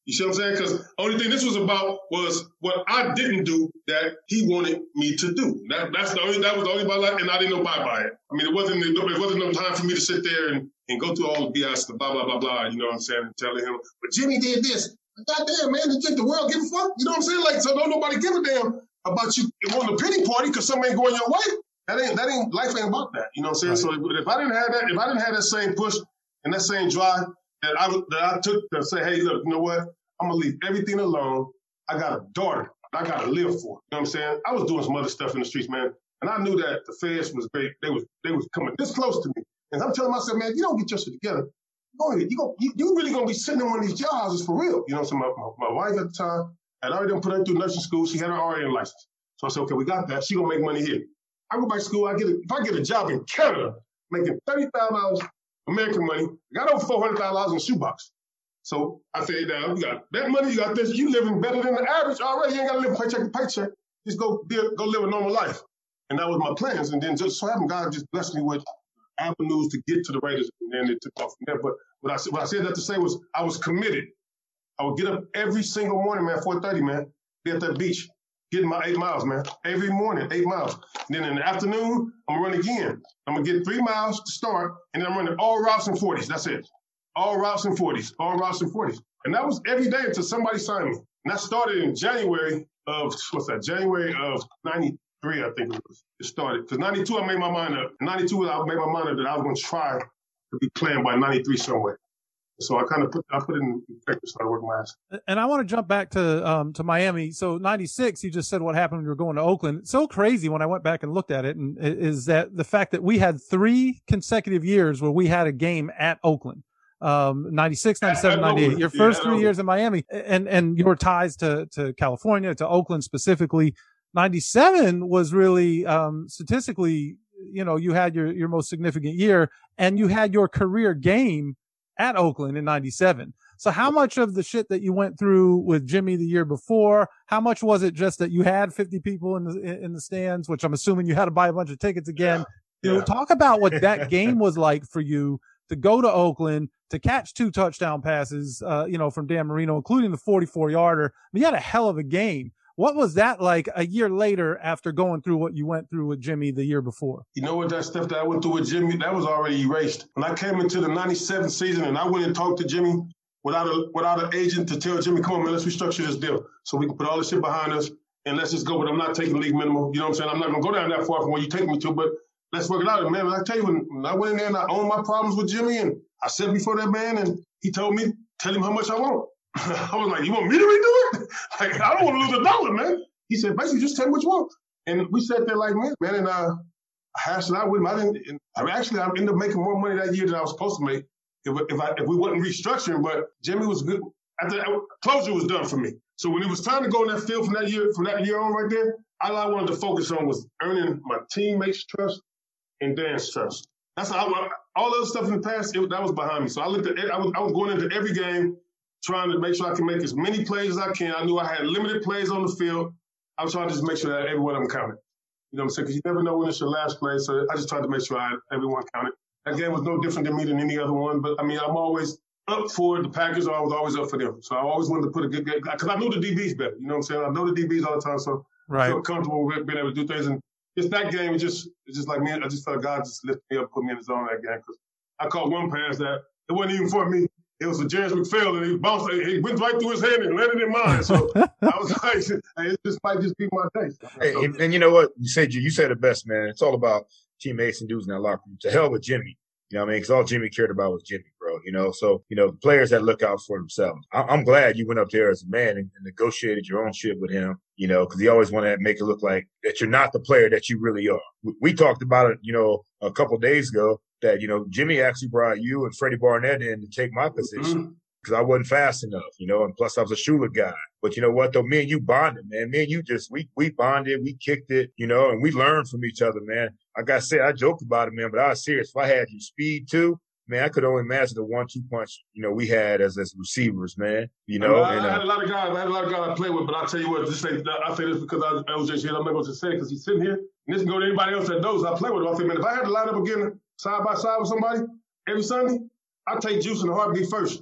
You see what I'm saying? Because only thing this was about was what I didn't do that he wanted me to do. That that's the only that was the only about life, and I didn't abide by it. I mean, it wasn't it wasn't no time for me to sit there and, and go through all the B S, the blah blah blah blah. You know what I'm saying? And telling him, but Jimmy did this. Goddamn, man, you think the world give a fuck? You know what I'm saying? Like, so don't nobody give a damn about you on the pity party because something ain't going your way. That ain't that ain't life ain't about that. You know what I'm saying? Right. So if I didn't have that, if I didn't have that same push and that same drive that I that I took to say, hey, look, you know what? I'm gonna leave everything alone. I got a daughter I gotta live for. You know what I'm saying? I was doing some other stuff in the streets, man, and I knew that the feds was great. They was they was coming this close to me, and I'm telling myself, man, you don't get your shit together. Go ahead. You go. You, you really gonna be sitting in one of these jailhouses for real. You know what I'm saying? My, my, my wife at the time had already done put her through nursing school. She had her R N license. So I said, okay, we got that. She gonna make money here. I go back to school. I get a, if I get a job in Canada, making thirty thousand dollars American money, I got over four hundred thousand dollars in a shoebox. So I said, now you got that money, you got this. You living better than the average already. You ain't gotta live paycheck to paycheck. Just go be, go live a normal life. And that was my plans. And then just so happened, God just blessed me with avenues to get to the Raiders, and then it took off from there. But what I said, what I said that to say was, I was committed. I would get up every single morning, man, four thirty, man, be at that beach, getting my eight miles, man, every morning, eight miles. And then in the afternoon, I'm gonna run again. I'm gonna get three miles to start, and then I'm running all routes and forties. That's it. All routes and forties, all routes and forties. And that was every day until somebody signed me. And that started in January of, what's that, January of ninety-three, I think it was. It started. Because ninety-two, I made my mind up. In ninety-two, I made my mind up that I was going to try to be playing by ninety-three somewhere. So I kind of put, I put it in effect and started working my ass. And I want to jump back to, um, to Miami. So ninety-six, you just said what happened when you were going to Oakland. It's so crazy when I went back and looked at it, and is that the fact that we had three consecutive years where we had a game at Oakland. Um, ninety-six, ninety-seven, ninety-eight, your first three years in Miami, and, and your ties to, to California, to Oakland specifically. ninety-seven was really, um, statistically, you know, you had your, your most significant year, and you had your career game at Oakland in ninety-seven. So how much of the shit that you went through with Jimmy the year before, how much was it just that you had fifty people in the, in the stands, which I'm assuming you had to buy a bunch of tickets again? Yeah. You know, talk about what that game was like for you to go to Oakland, to catch two touchdown passes, uh, you know, from Dan Marino, including the forty-four yarder. I mean, you had a hell of a game. What was that like a year later after going through what you went through with Jimmy the year before? You know what, that stuff that I went through with Jimmy, that was already erased. When I came into the ninety-seven season and I went and talked to Jimmy without a, without an agent to tell Jimmy, come on, man, let's restructure this deal so we can put all this shit behind us and let's just go. But I'm not taking league minimum. You know what I'm saying? I'm not going to go down that far from where you take me to, but let's work it out. And man, I tell you, when, when I went in there and I owned my problems with Jimmy and I said before that man, and he told me, tell him how much I want. I was like, you want me to redo it? Like, I don't want to lose a dollar, man. He said, basically, just tell me what you want. And we sat there like, man, man, and uh, I hashed it out with him. I didn't, and I mean, actually, I ended up making more money that year than I was supposed to make if, if, I, if we wasn't restructuring, but Jimmy was good. After closure was done for me. So when it was time to go in that field from that year, from that year on right there, all I wanted to focus on was earning my teammates' trust and Dan's trust. That's how I, all other stuff in the past, it, that was behind me. So I looked at it, I was, I was going into every game trying to make sure I can make as many plays as I can. I knew I had limited plays on the field. I was trying to just make sure that every one of them counted. You know what I'm saying? Because you never know when it's your last play. So I just tried to make sure I had everyone counted. That game was no different than me than any other one. But, I mean, I'm always up for the Packers, or I was always up for them. So I always wanted to put a good game. Because I knew the D Bs better. You know what I'm saying? I know the D Bs all the time. So right. I feel comfortable with being able to do things. And just that game, it just, it's just like me. I just felt God just lifted me up, put me in the zone that game. Because I caught one pass that it wasn't even for me. It was a James McPhail, and he bounced. He went right through his hand and landed in mine. So I was like, hey, it just might just be my day. Hey, and, and you know what? You said you said it best, man. It's all about teammates and dudes in that locker room. To hell with Jimmy. You know what I mean? Because all Jimmy cared about was Jimmy, bro. You know, so, you know, the players that look out for themselves. I- I'm glad you went up there as a man and, and negotiated your own shit with him, you know, because he always wanted to make it look like that you're not the player that you really are. We, we talked about it, you know, a couple of days ago that, you know, Jimmy actually brought you and Freddie Barnett in to take my position. Mm-hmm. Because I wasn't fast enough, you know, and plus I was a Shula guy. But you know what, though? Me and you bonded, man. Me and you just, we we bonded, we kicked it, you know, and we learned from each other, man. Like I said, I joked about it, man, but I was serious. If I had your speed, too, man, I could only imagine the one two punch, you know, we had as, as receivers, man. You know, I, and, uh, I had a lot of guys, I had a lot of guys I played with, but I'll tell you what, just say, I say this because I, I was just here, I'm not going to say it because he's sitting here, and this can go to anybody else that knows I play with him. I say, man, if I had to line up again side by side with somebody every Sunday, I'd take Juice in a heartbeat first.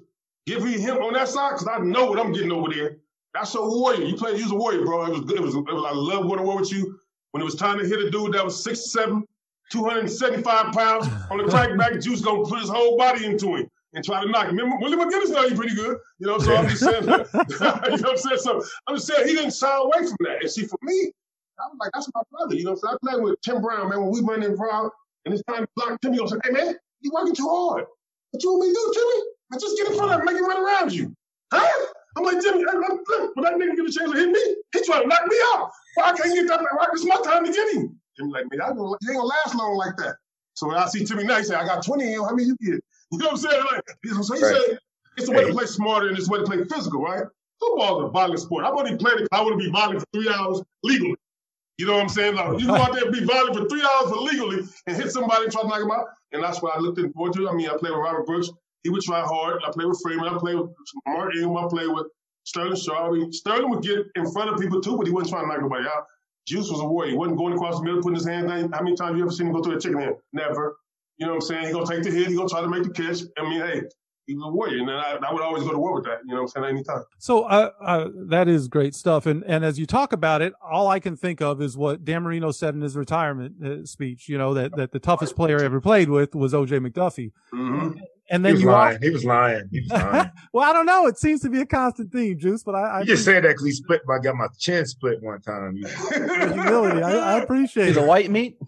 give him on that side, because I know what I'm getting over there. That's a warrior. You played, you was a warrior, bro. It was good. It was, it was, I love going to war with you. When it was time to hit a dude that was six seven, two hundred seventy-five pounds on the crackback, Juice gonna put his whole body into him and try to knock him. Remember, Willie McGinnis know you pretty good. You know, so I'm just saying, you know what I'm saying? So I'm just saying he didn't shy away from that. And see, for me, I was like, that's my brother. You know, so I played with Tim Brown, man, when we went in proud, and it's time to block Timmy. I was like, hey, man, you working too hard. What you want me to do, Timmy? I just get in front of him, make him run around you. Huh? I'm like, Jimmy, when that nigga get a chance to hit me, he trying to knock me out. Why I can't get that? Why it's my time to get him? Jimmy like, man, I don't, he ain't gonna last long like that. So when I see Timmy now, he say, I got twenty in you. How many you get? You know what I'm saying? Like, so he right. said, it's a way to play smarter and it's a way to play physical, right? Football is a violent sport. I wouldn't play it. I wouldn't be violent for three hours legally. You know what I'm saying? Like, you go out there and be violent for three hours for legally and hit somebody and try to knock him out. And that's what I looked forward to. I mean, I played with Robert Brooks. He would try hard. I played with Freeman. I played with Mark Ingram. I played with Sterling Shaw. I mean, Sterling would get in front of people too, but he wasn't trying to knock nobody out. Juice was a warrior. He wasn't going across the middle, putting his hand down. How many times you ever seen him go through a chicken head? Never. You know what I'm saying? He gonna take the hit. He gonna try to make the catch. I mean, hey, he was a warrior, and I, I would always go to war with that. You know what I'm saying? Anytime. So uh, uh, that is great stuff. And and as you talk about it, all I can think of is what Dan Marino said in his retirement uh, speech. You know, that that the toughest player ever played with was O J McDuffie. Mm-hmm. And then he was you lying. All... He was lying. He was lying. Well, I don't know. It seems to be a constant theme, Juice. But I, I you just said that because he split. I got my chin split one time. Humility. I, I appreciate He's it. a white meat.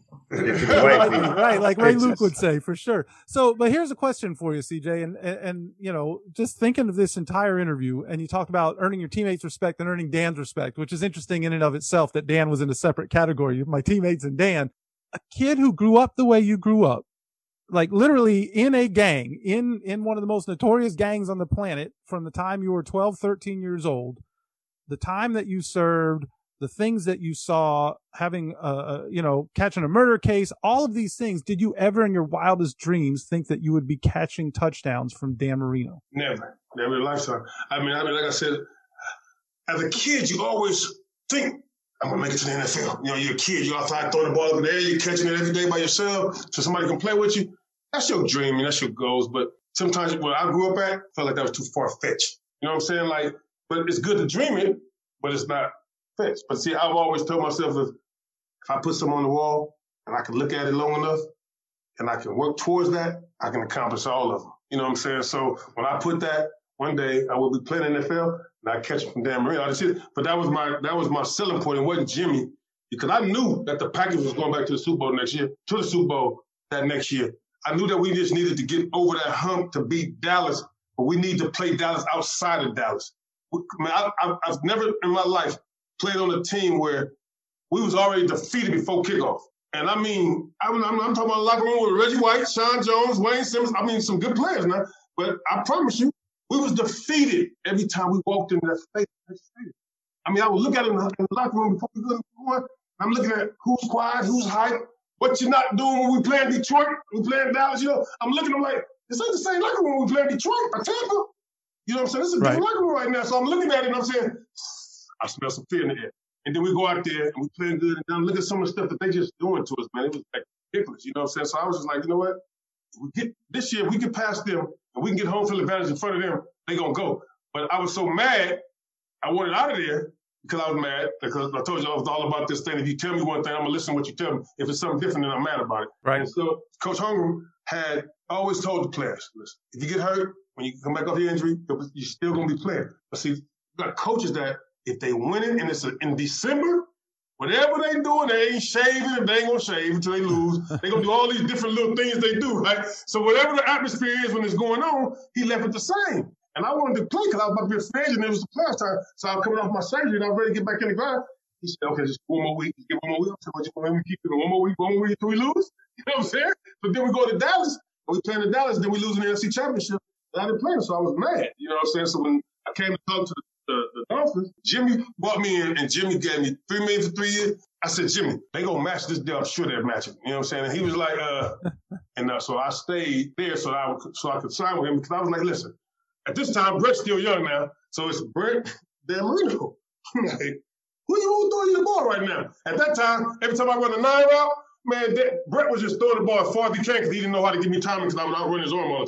Right, like Ray Luke would say, for sure. So, but here's a question for you, C J, and, and and you know, just thinking of this entire interview, and you talked about earning your teammates' respect and earning Dan's respect, which is interesting in and of itself that Dan was in a separate category, my teammates and Dan. A kid who grew up the way you grew up, like literally in a gang, in in one of the most notorious gangs on the planet, from the time you were twelve, thirteen years old, the time that you served, the things that you saw, having, uh, you know, catching a murder case, all of these things. Did you ever in your wildest dreams think that you would be catching touchdowns from Dan Marino? Never. Never in a lifetime. I mean, I mean, like I said, as a kid, you always think, I'm going to make it to the N F L. You know, you're a kid. You're outside throwing the ball up in the air. You're catching it every day by yourself so somebody can play with you. That's your dream and that's your goals. But sometimes where I grew up at, I felt like that was too far-fetched. You know what I'm saying? Like, but it's good to dream it, but it's not fetched. But see, I've always told myself if, if I put something on the wall and I can look at it long enough and I can work towards that, I can accomplish all of them. You know what I'm saying? So when I put that, one day I will be playing in the N F L and I catch it from Dan Marino. I just, but that was my that was my selling point. It wasn't Jimmy, because I knew that the Packers was going back to the Super Bowl next year, to the Super Bowl that next year. I knew that we just needed to get over that hump to beat Dallas, but we need to play Dallas outside of Dallas. I mean, I, I, I've never in my life played on a team where we was already defeated before kickoff. And I mean, I'm, I'm, I'm talking about a locker room with Reggie White, Sean Jones, Wayne Simmons. I mean, some good players now. But I promise you, we was defeated every time we walked into that space. I mean, I would look at it in the, in the locker room before we go on. I'm looking at who's quiet, who's hype, what you're not doing when we play in Detroit, we play in Dallas. You know, I'm looking, I'm like, this ain't the same locker room when we play in Detroit or Tampa. You know what I'm saying? This is a different locker room right now. So I'm looking at it and I'm saying, I smell some fear in the air. And then we go out there and we playing good. And then look at some of the stuff that they just doing to us, man. It was like ridiculous. You know what I'm saying? So I was just like, you know what? We get this year, we get past them and we can get home field advantage in front of them, they gonna go. But I was so mad, I wanted out of there because I was mad. Because I told you I was all about this thing. If you tell me one thing, I'm gonna listen to what you tell me. If it's something different, then I'm mad about it. Right. And so Coach Holmgren had always told the players, listen, if you get hurt, when you come back off your injury, you're still gonna be playing. But see, you got coaches that if they win it and it's in December, whatever they doing, they ain't shaving and they ain't gonna shave until they lose. They gonna do all these different little things they do, right? So whatever the atmosphere is when it's going on, he left it the same. And I wanted to play because I was about to be a free agent and it was the playoff time. So I was coming off my surgery and I was ready to get back in the ground. He said, okay, just one more week, just give one more week. I said, what you want me to keep it one more week, one more week until we lose? You know what I'm saying? But then we go to Dallas, and we play in Dallas, then we lose in the N F C Championship. And I didn't play, so I was mad. You know what I'm saying? So when I came to talk to the, the, the Dolphins, Jimmy brought me in and Jimmy gave me three million for three years. I said, Jimmy, they gonna match this deal. I'm sure they'll match it. You know what I'm saying? And he was like, uh, and uh, so I stayed there so I would, so I could sign with him because I was like, listen, at this time, Brett's still young now, so it's Brett, Dan Marino. Like, who you throwing you the ball right now? At that time, every time I run a nine route, man, that, Brett was just throwing the ball as far as he can because he didn't know how to give me timing because I would outrun his arm all the time.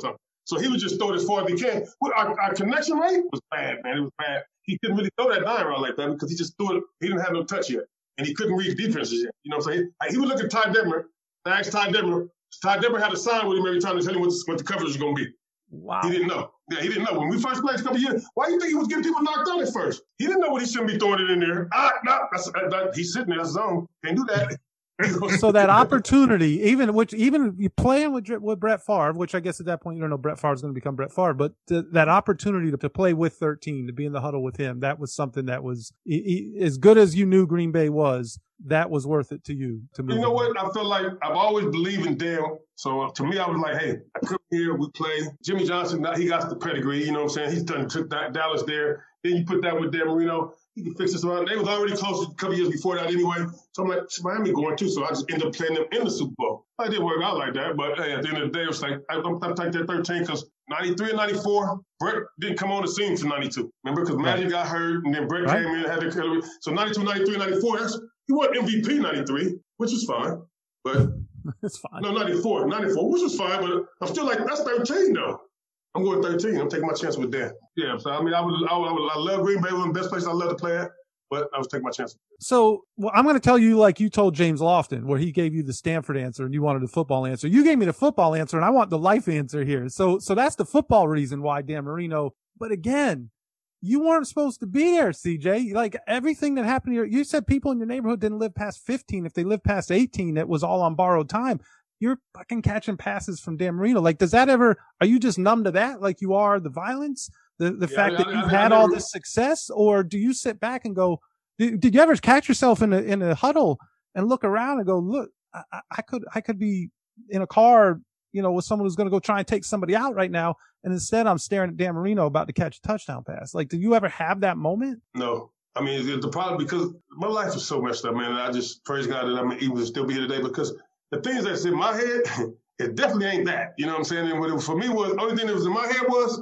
So he would just throw it as far as he can. Our, our connection rate was bad, man. It was bad. He couldn't really throw that dime around like that because he just threw it. He didn't have no touch yet. And he couldn't read defenses yet. You know what I'm saying? Like, he would look at Ty Detmer. I asked Ty Detmer. Ty Detmer had a sign with him every time to tell him what the, what the coverage was going to be. Wow. He didn't know. Yeah, he didn't know. When we first played a couple of years, why do you think he was getting people knocked out at first? He didn't know what he shouldn't be throwing it in there. Ah, no, that's, that, that, he's sitting there, that's zone. Can't do that. So that opportunity, even which even you playing with with Brett Favre, which I guess at that point you don't know Brett Favre is going to become Brett Favre, but th- that opportunity to, to play with thirteen, to be in the huddle with him, that was something that was he, he, as good as you knew Green Bay was. That was worth it to you. To move you know on. what? I feel like I've always believed in Dan. So to me, I was like, hey, I come here, we play. Jimmy Johnson, he got the pedigree. You know what I'm saying? He's done took that Dallas there. Then you put that with Dan Marino. He can fix this around. They was already close a couple years before that anyway. So I'm like, Miami going too. So I just ended up playing them in the Super Bowl. I didn't work out like that. But hey, at the end of the day, it was like, I, I'm, I'm taking that thirteen because ninety-three and ninety-four, Brett didn't come on the scene for ninety-two. Remember? Because Magic got hurt and then Brett right. came in and had the So ninety-two, ninety-three, ninety-four, that's, he wasn't M V P ninety-three, which was fine. But it's fine. No, ninety-four, ninety-four, which was fine. But I'm still like, that's thirteen though. I'm going thirteen. I'm taking my chance with Dan. Yeah, so I mean, I would, I, would, I, would, I love Green Bay. One of the best places I love to play at. But I was taking my chances. So well, I'm going to tell you like you told James Lofton, where he gave you the Stanford answer and you wanted the football answer. You gave me the football answer and I want the life answer here. So, so that's the football reason why Dan Marino. But again, you weren't supposed to be there, C J. Like everything that happened here, you said people in your neighborhood didn't live past fifteen. If they lived past eighteen, it was all on borrowed time. You're fucking catching passes from Dan Marino. Like, does that ever, are you just numb to that? Like you are the violence? The the yeah, fact I, that you've I, I, had I all this success, or do you sit back and go, did, did you ever catch yourself in a in a huddle and look around and go, look, I, I could I could be in a car, you know, with someone who's going to go try and take somebody out right now, and instead I'm staring at Dan Marino about to catch a touchdown pass. Like, did you ever have that moment? No, I mean the problem because my life was so messed up, man. And I just praise God that I'm able to still be here today because the things that's in my head, it definitely ain't that. You know what I'm saying? And what it, for me was the only thing that was in my head was.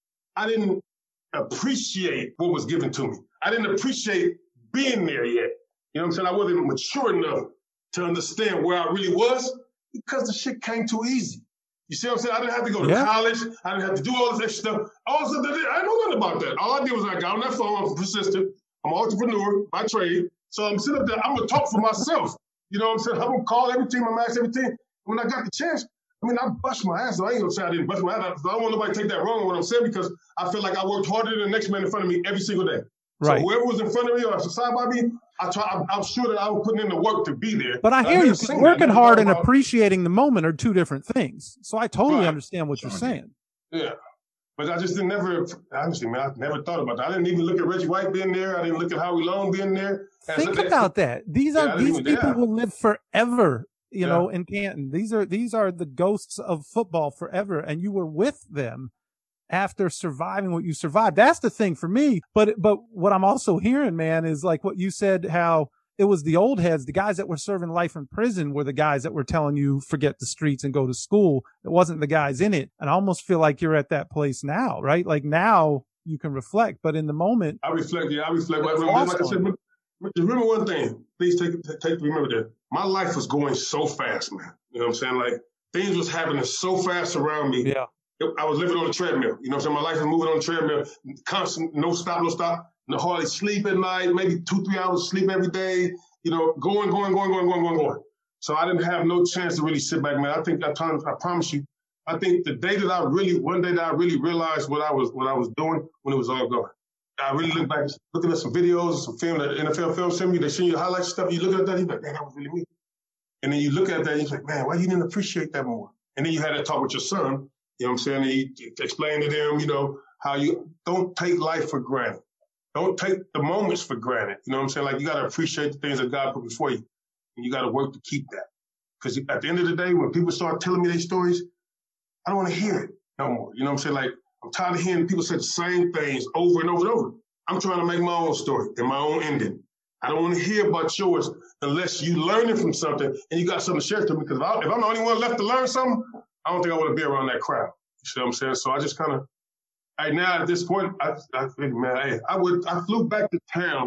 I didn't appreciate what was given to me. I didn't appreciate being there yet. You know what I'm saying? I wasn't mature enough to understand where I really was because the shit came too easy. You see what I'm saying? I didn't have to go to yeah. college. I didn't have to do all this extra stuff. All this stuff, I know nothing about that. All I did was I got on that phone. I'm persistent. I'm an entrepreneur by trade. So I'm sitting up there. I'm going to talk for myself. You know what I'm saying? I'm going to call every team. I'm going to ask every team. When I got the chance, I mean, I bust my ass. So I ain't gonna say I didn't bust my ass. I don't want nobody to take that wrong on what I'm saying because I feel like I worked harder than the next man in front of me every single day. Right. So whoever was in front of me or side by me, I try. I'm, I'm sure that I was putting in the work to be there. But I hear I you. Working hard and appreciating the moment are two different things. So I totally right. understand what you're saying. Yeah. But I just didn't never, honestly, man, I never thought about that. I didn't even look at Reggie White being there. I didn't look at Howie Long being there. Think about that. These are yeah, these people yeah. will live forever. You yeah. know, in Canton, these are, these are the ghosts of football forever. And you were with them after surviving what you survived. That's the thing for me. But, but what I'm also hearing, man, is like what you said, how it was the old heads, the guys that were serving life in prison were the guys that were telling you forget the streets and go to school. It wasn't the guys in it. And I almost feel like you're at that place now, right? Like now you can reflect, but in the moment. I reflect. Yeah, I reflect. Like, like I said, remember one thing, please take, take, remember that. My life was going so fast, man. You know what I'm saying? Like, things was happening so fast around me. Yeah. I was living on a treadmill. You know what I'm saying? My life was moving on a treadmill. Constant, no stop, no stop. No hardly sleep at night, maybe two, three hours sleep every day. You know, going, going, going, going, going, going, going. So I didn't have no chance to really sit back, man. I think that time, I promise you, I think the day that I really, one day that I really realized what I was, what I was doing when it was all gone. I really look back, looking at some videos, some film that N F L film sent me, they show you highlights stuff, you look at that, you're like, man, that was really me. And then you look at that, and you're like, man, why you didn't appreciate that more? And then you had that talk with your son, you know what I'm saying? And you explain to them, you know, how you don't take life for granted. Don't take the moments for granted. You know what I'm saying? Like, you got to appreciate the things that God put before you. And you got to work to keep that. Because at the end of the day, when people start telling me their stories, I don't want to hear it no more. You know what I'm saying? Like, I'm tired of hearing people say the same things over and over and over. I'm trying to make my own story and my own ending. I don't want to hear about yours unless you learning from something and you got something to share to me. Because if, I, if I'm the only one left to learn something, I don't think I want to be around that crowd. You see what I'm saying? So I just kind of, right now at this point, I, I think, man, hey, I would, I flew back to town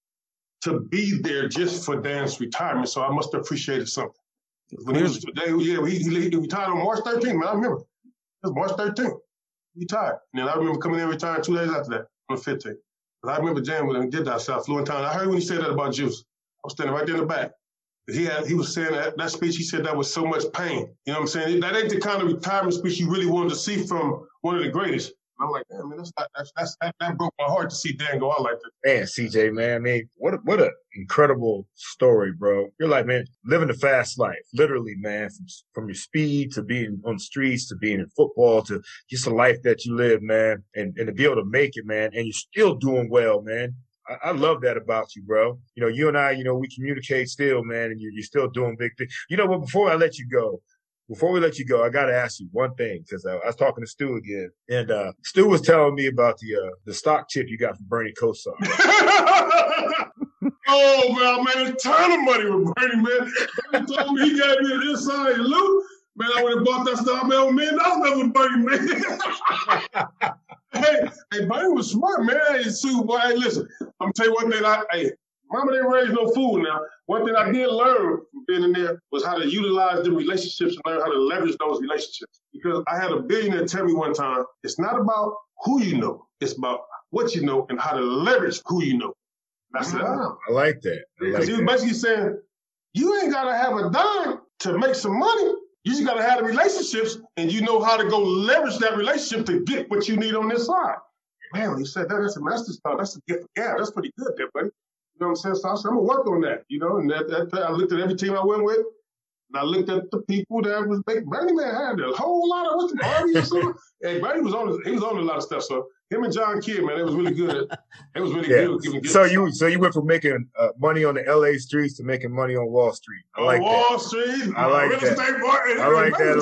to be there just for Dan's retirement. So I must have appreciated something. When he was today, yeah, he, he retired on March thirteenth, man. I remember. It was March thirteenth. retired. And then I remember coming in retiring two days after that on the fifteenth. I remember jamming with him and did that. So I flew in town. I heard when he said that about Juice. I was standing right there in the back. He had, he was saying that, that speech, he said that was so much pain. You know what I'm saying? That ain't the kind of retirement speech you really wanted to see from one of the greatest. And I'm like, damn, man, that's not, that's, that's, that, that broke my heart to see Dan go out like that. Man, C J, man, I mean, what a, what an incredible story, bro. You're like, man, living a fast life, literally, man, from, from your speed to being on the streets to being in football to just a life that you live, man, and, and to be able to make it, man, and you're still doing well, man. I love that about you, bro. You know, you and I, you know, we communicate still, man, and you're, you're still doing big things. You know what? Before I let you go, before we let you go, I got to ask you one thing because I, I was talking to Stu again, and uh, Stu was telling me about the uh, the stock tip you got from Bernie Kosar. Oh, man, I made a ton of money with Bernie, man. Bernie told me he gave me an inside loot. Man, I would have bought that stock, man, a million dollars with Bernie, man. Hey, hey, Bernie was smart, man. Hey, Sue, boy, hey, listen, I'm gonna tell you one thing. I, hey, Mama didn't raise no fool now. One thing I did learn from being in there was how to utilize the relationships and learn how to leverage those relationships. Because I had a billionaire tell me one time, it's not about who you know, it's about what you know and how to leverage who you know. And I said, oh. I like that. Because like he was that. basically saying, you ain't gotta have a dime to make some money. You just got to have the relationships, and you know how to go leverage that relationship to get what you need on this side. Man, he said that, that's a master's thought. That's a gift of gab. That's pretty good there, buddy. You know what I'm saying? So I said, I'm going to work on that, you know. And that, that, I looked at every team I went with, and I looked at the people that was making. Bernie Man had a whole lot of, what's the party or something? Hey, Bernie was on, he was on a lot of stuff, so him and John Kidd, man, it was really good. It was really yeah. good. Giving so you so you went from making uh, money on the L A streets to making money on Wall Street. I on like Wall that. Street, I like real that. estate market. I like that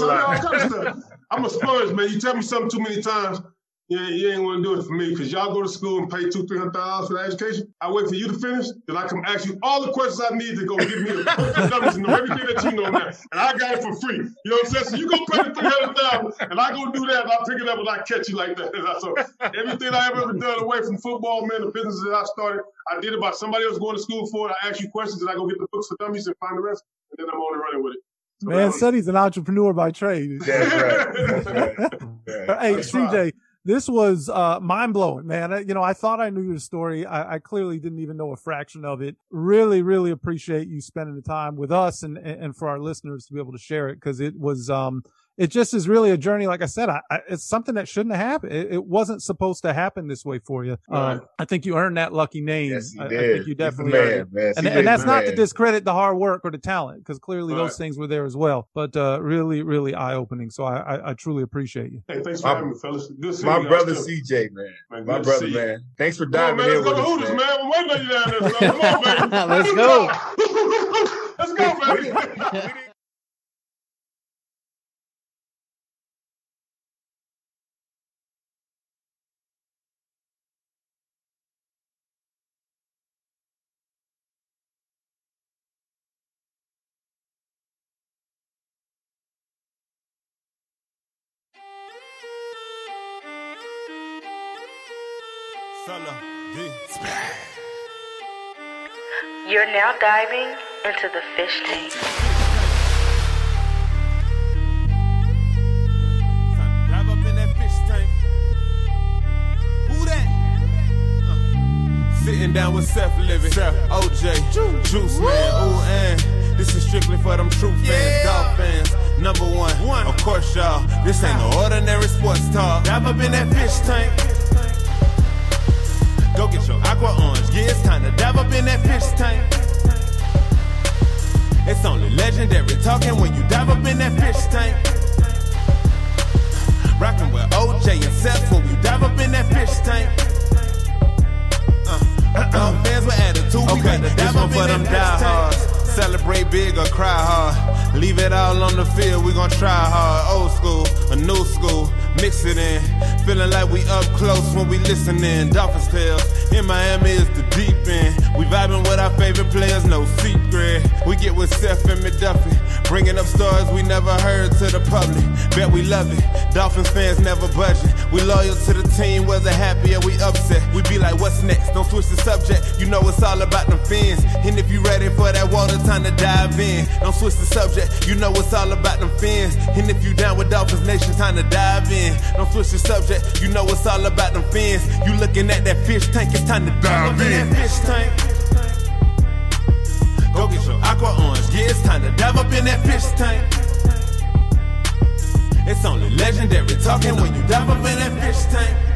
a lot. I'm a sponge, man. You tell me something too many times, you ain't, you ain't want to do it for me because y'all go to school and pay two, three hundred dollars for the education. I wait for you to finish, then I come ask you all the questions I need to go give me the numbers and know everything that you know now, and I got it for free. You know what I'm saying? So you go pay the three hundred dollars, and I go do that, and I pick it up and I catch you like that. So everything I have ever done away from football, man, the business that I started, I did it by somebody else going to school for it. I ask you questions, and I go get the books for dummies and find the rest, and then I'm on and running with it. So man said he's an entrepreneur by trade. That's right. That's right. Yeah. Hey, C J. This was uh, mind-blowing, man. You know, I thought I knew your story. I, I clearly didn't even know a fraction of it. Really, really appreciate you spending the time with us and, and for our listeners to be able to share it because it was um, – it just is really a journey. Like I said, I, I, it's something that shouldn't have happened. It, it wasn't supposed to happen this way for you. Right. Um, I think you earned that lucky name. Yes, you I, did. I think you definitely man, earned it. Man. And, and that's not man. to discredit the hard work or the talent because clearly right. those things were there as well. But uh, really, really eye-opening. So I, I, I truly appreciate you. Hey, thanks for my, having me, fellas. Good my you brother too. C J, man. man my brother, man. Thanks for diving Come on, man, in let's with go us, to Hooters, man. man. I'm waiting on you down there. So come on, baby. Let's go. Let's go, baby. You're now diving into the fish tank. Dive up in that fish tank. Who that? Uh. Sitting down with Seth Living, Seth, O J, Ju- Juice Man, ooh, and this is strictly for them true fans, yeah. Dog fans. Number one, one, of course, y'all. This ain't no ordinary sports talk. Dive up in that fish tank. Go get your aqua orange. Yeah, it's time to dive up in that fish tank. It's only legendary talking when you dive up in that fish tank. Rockin' with O J and Seth when we dive up in that fish tank. Uh, uh, fans with attitude, okay, we better dive up in that fish tank. Celebrate big or cry hard. Leave it all on the field, we gon' try hard. Old school, a new school, mix it in. Feeling like we up close when we listening. Dolphins tales, in Miami is the deep end. We vibing with our favorite players, no secret. We get with Seth and McDuffie, bringing up stories we never heard to the public. Bet we love it. Dolphins fans never budging. We loyal to the team, whether happy or we upset. We be like, what's next? Don't switch the subject. You know it's all about them fins. And if you ready for that water, time to dive in. Don't switch the subject. You know it's all about them fins. And if you down with Dolphins Nation, time to dive in. Don't switch the subject. You know it's all about them fins. You looking at that fish tank, it's time to dive in. That fish tank. Go get your aqua orange. Yeah, it's time to dive up in that fish tank. It's only legendary talking when you dive up in that fish tank.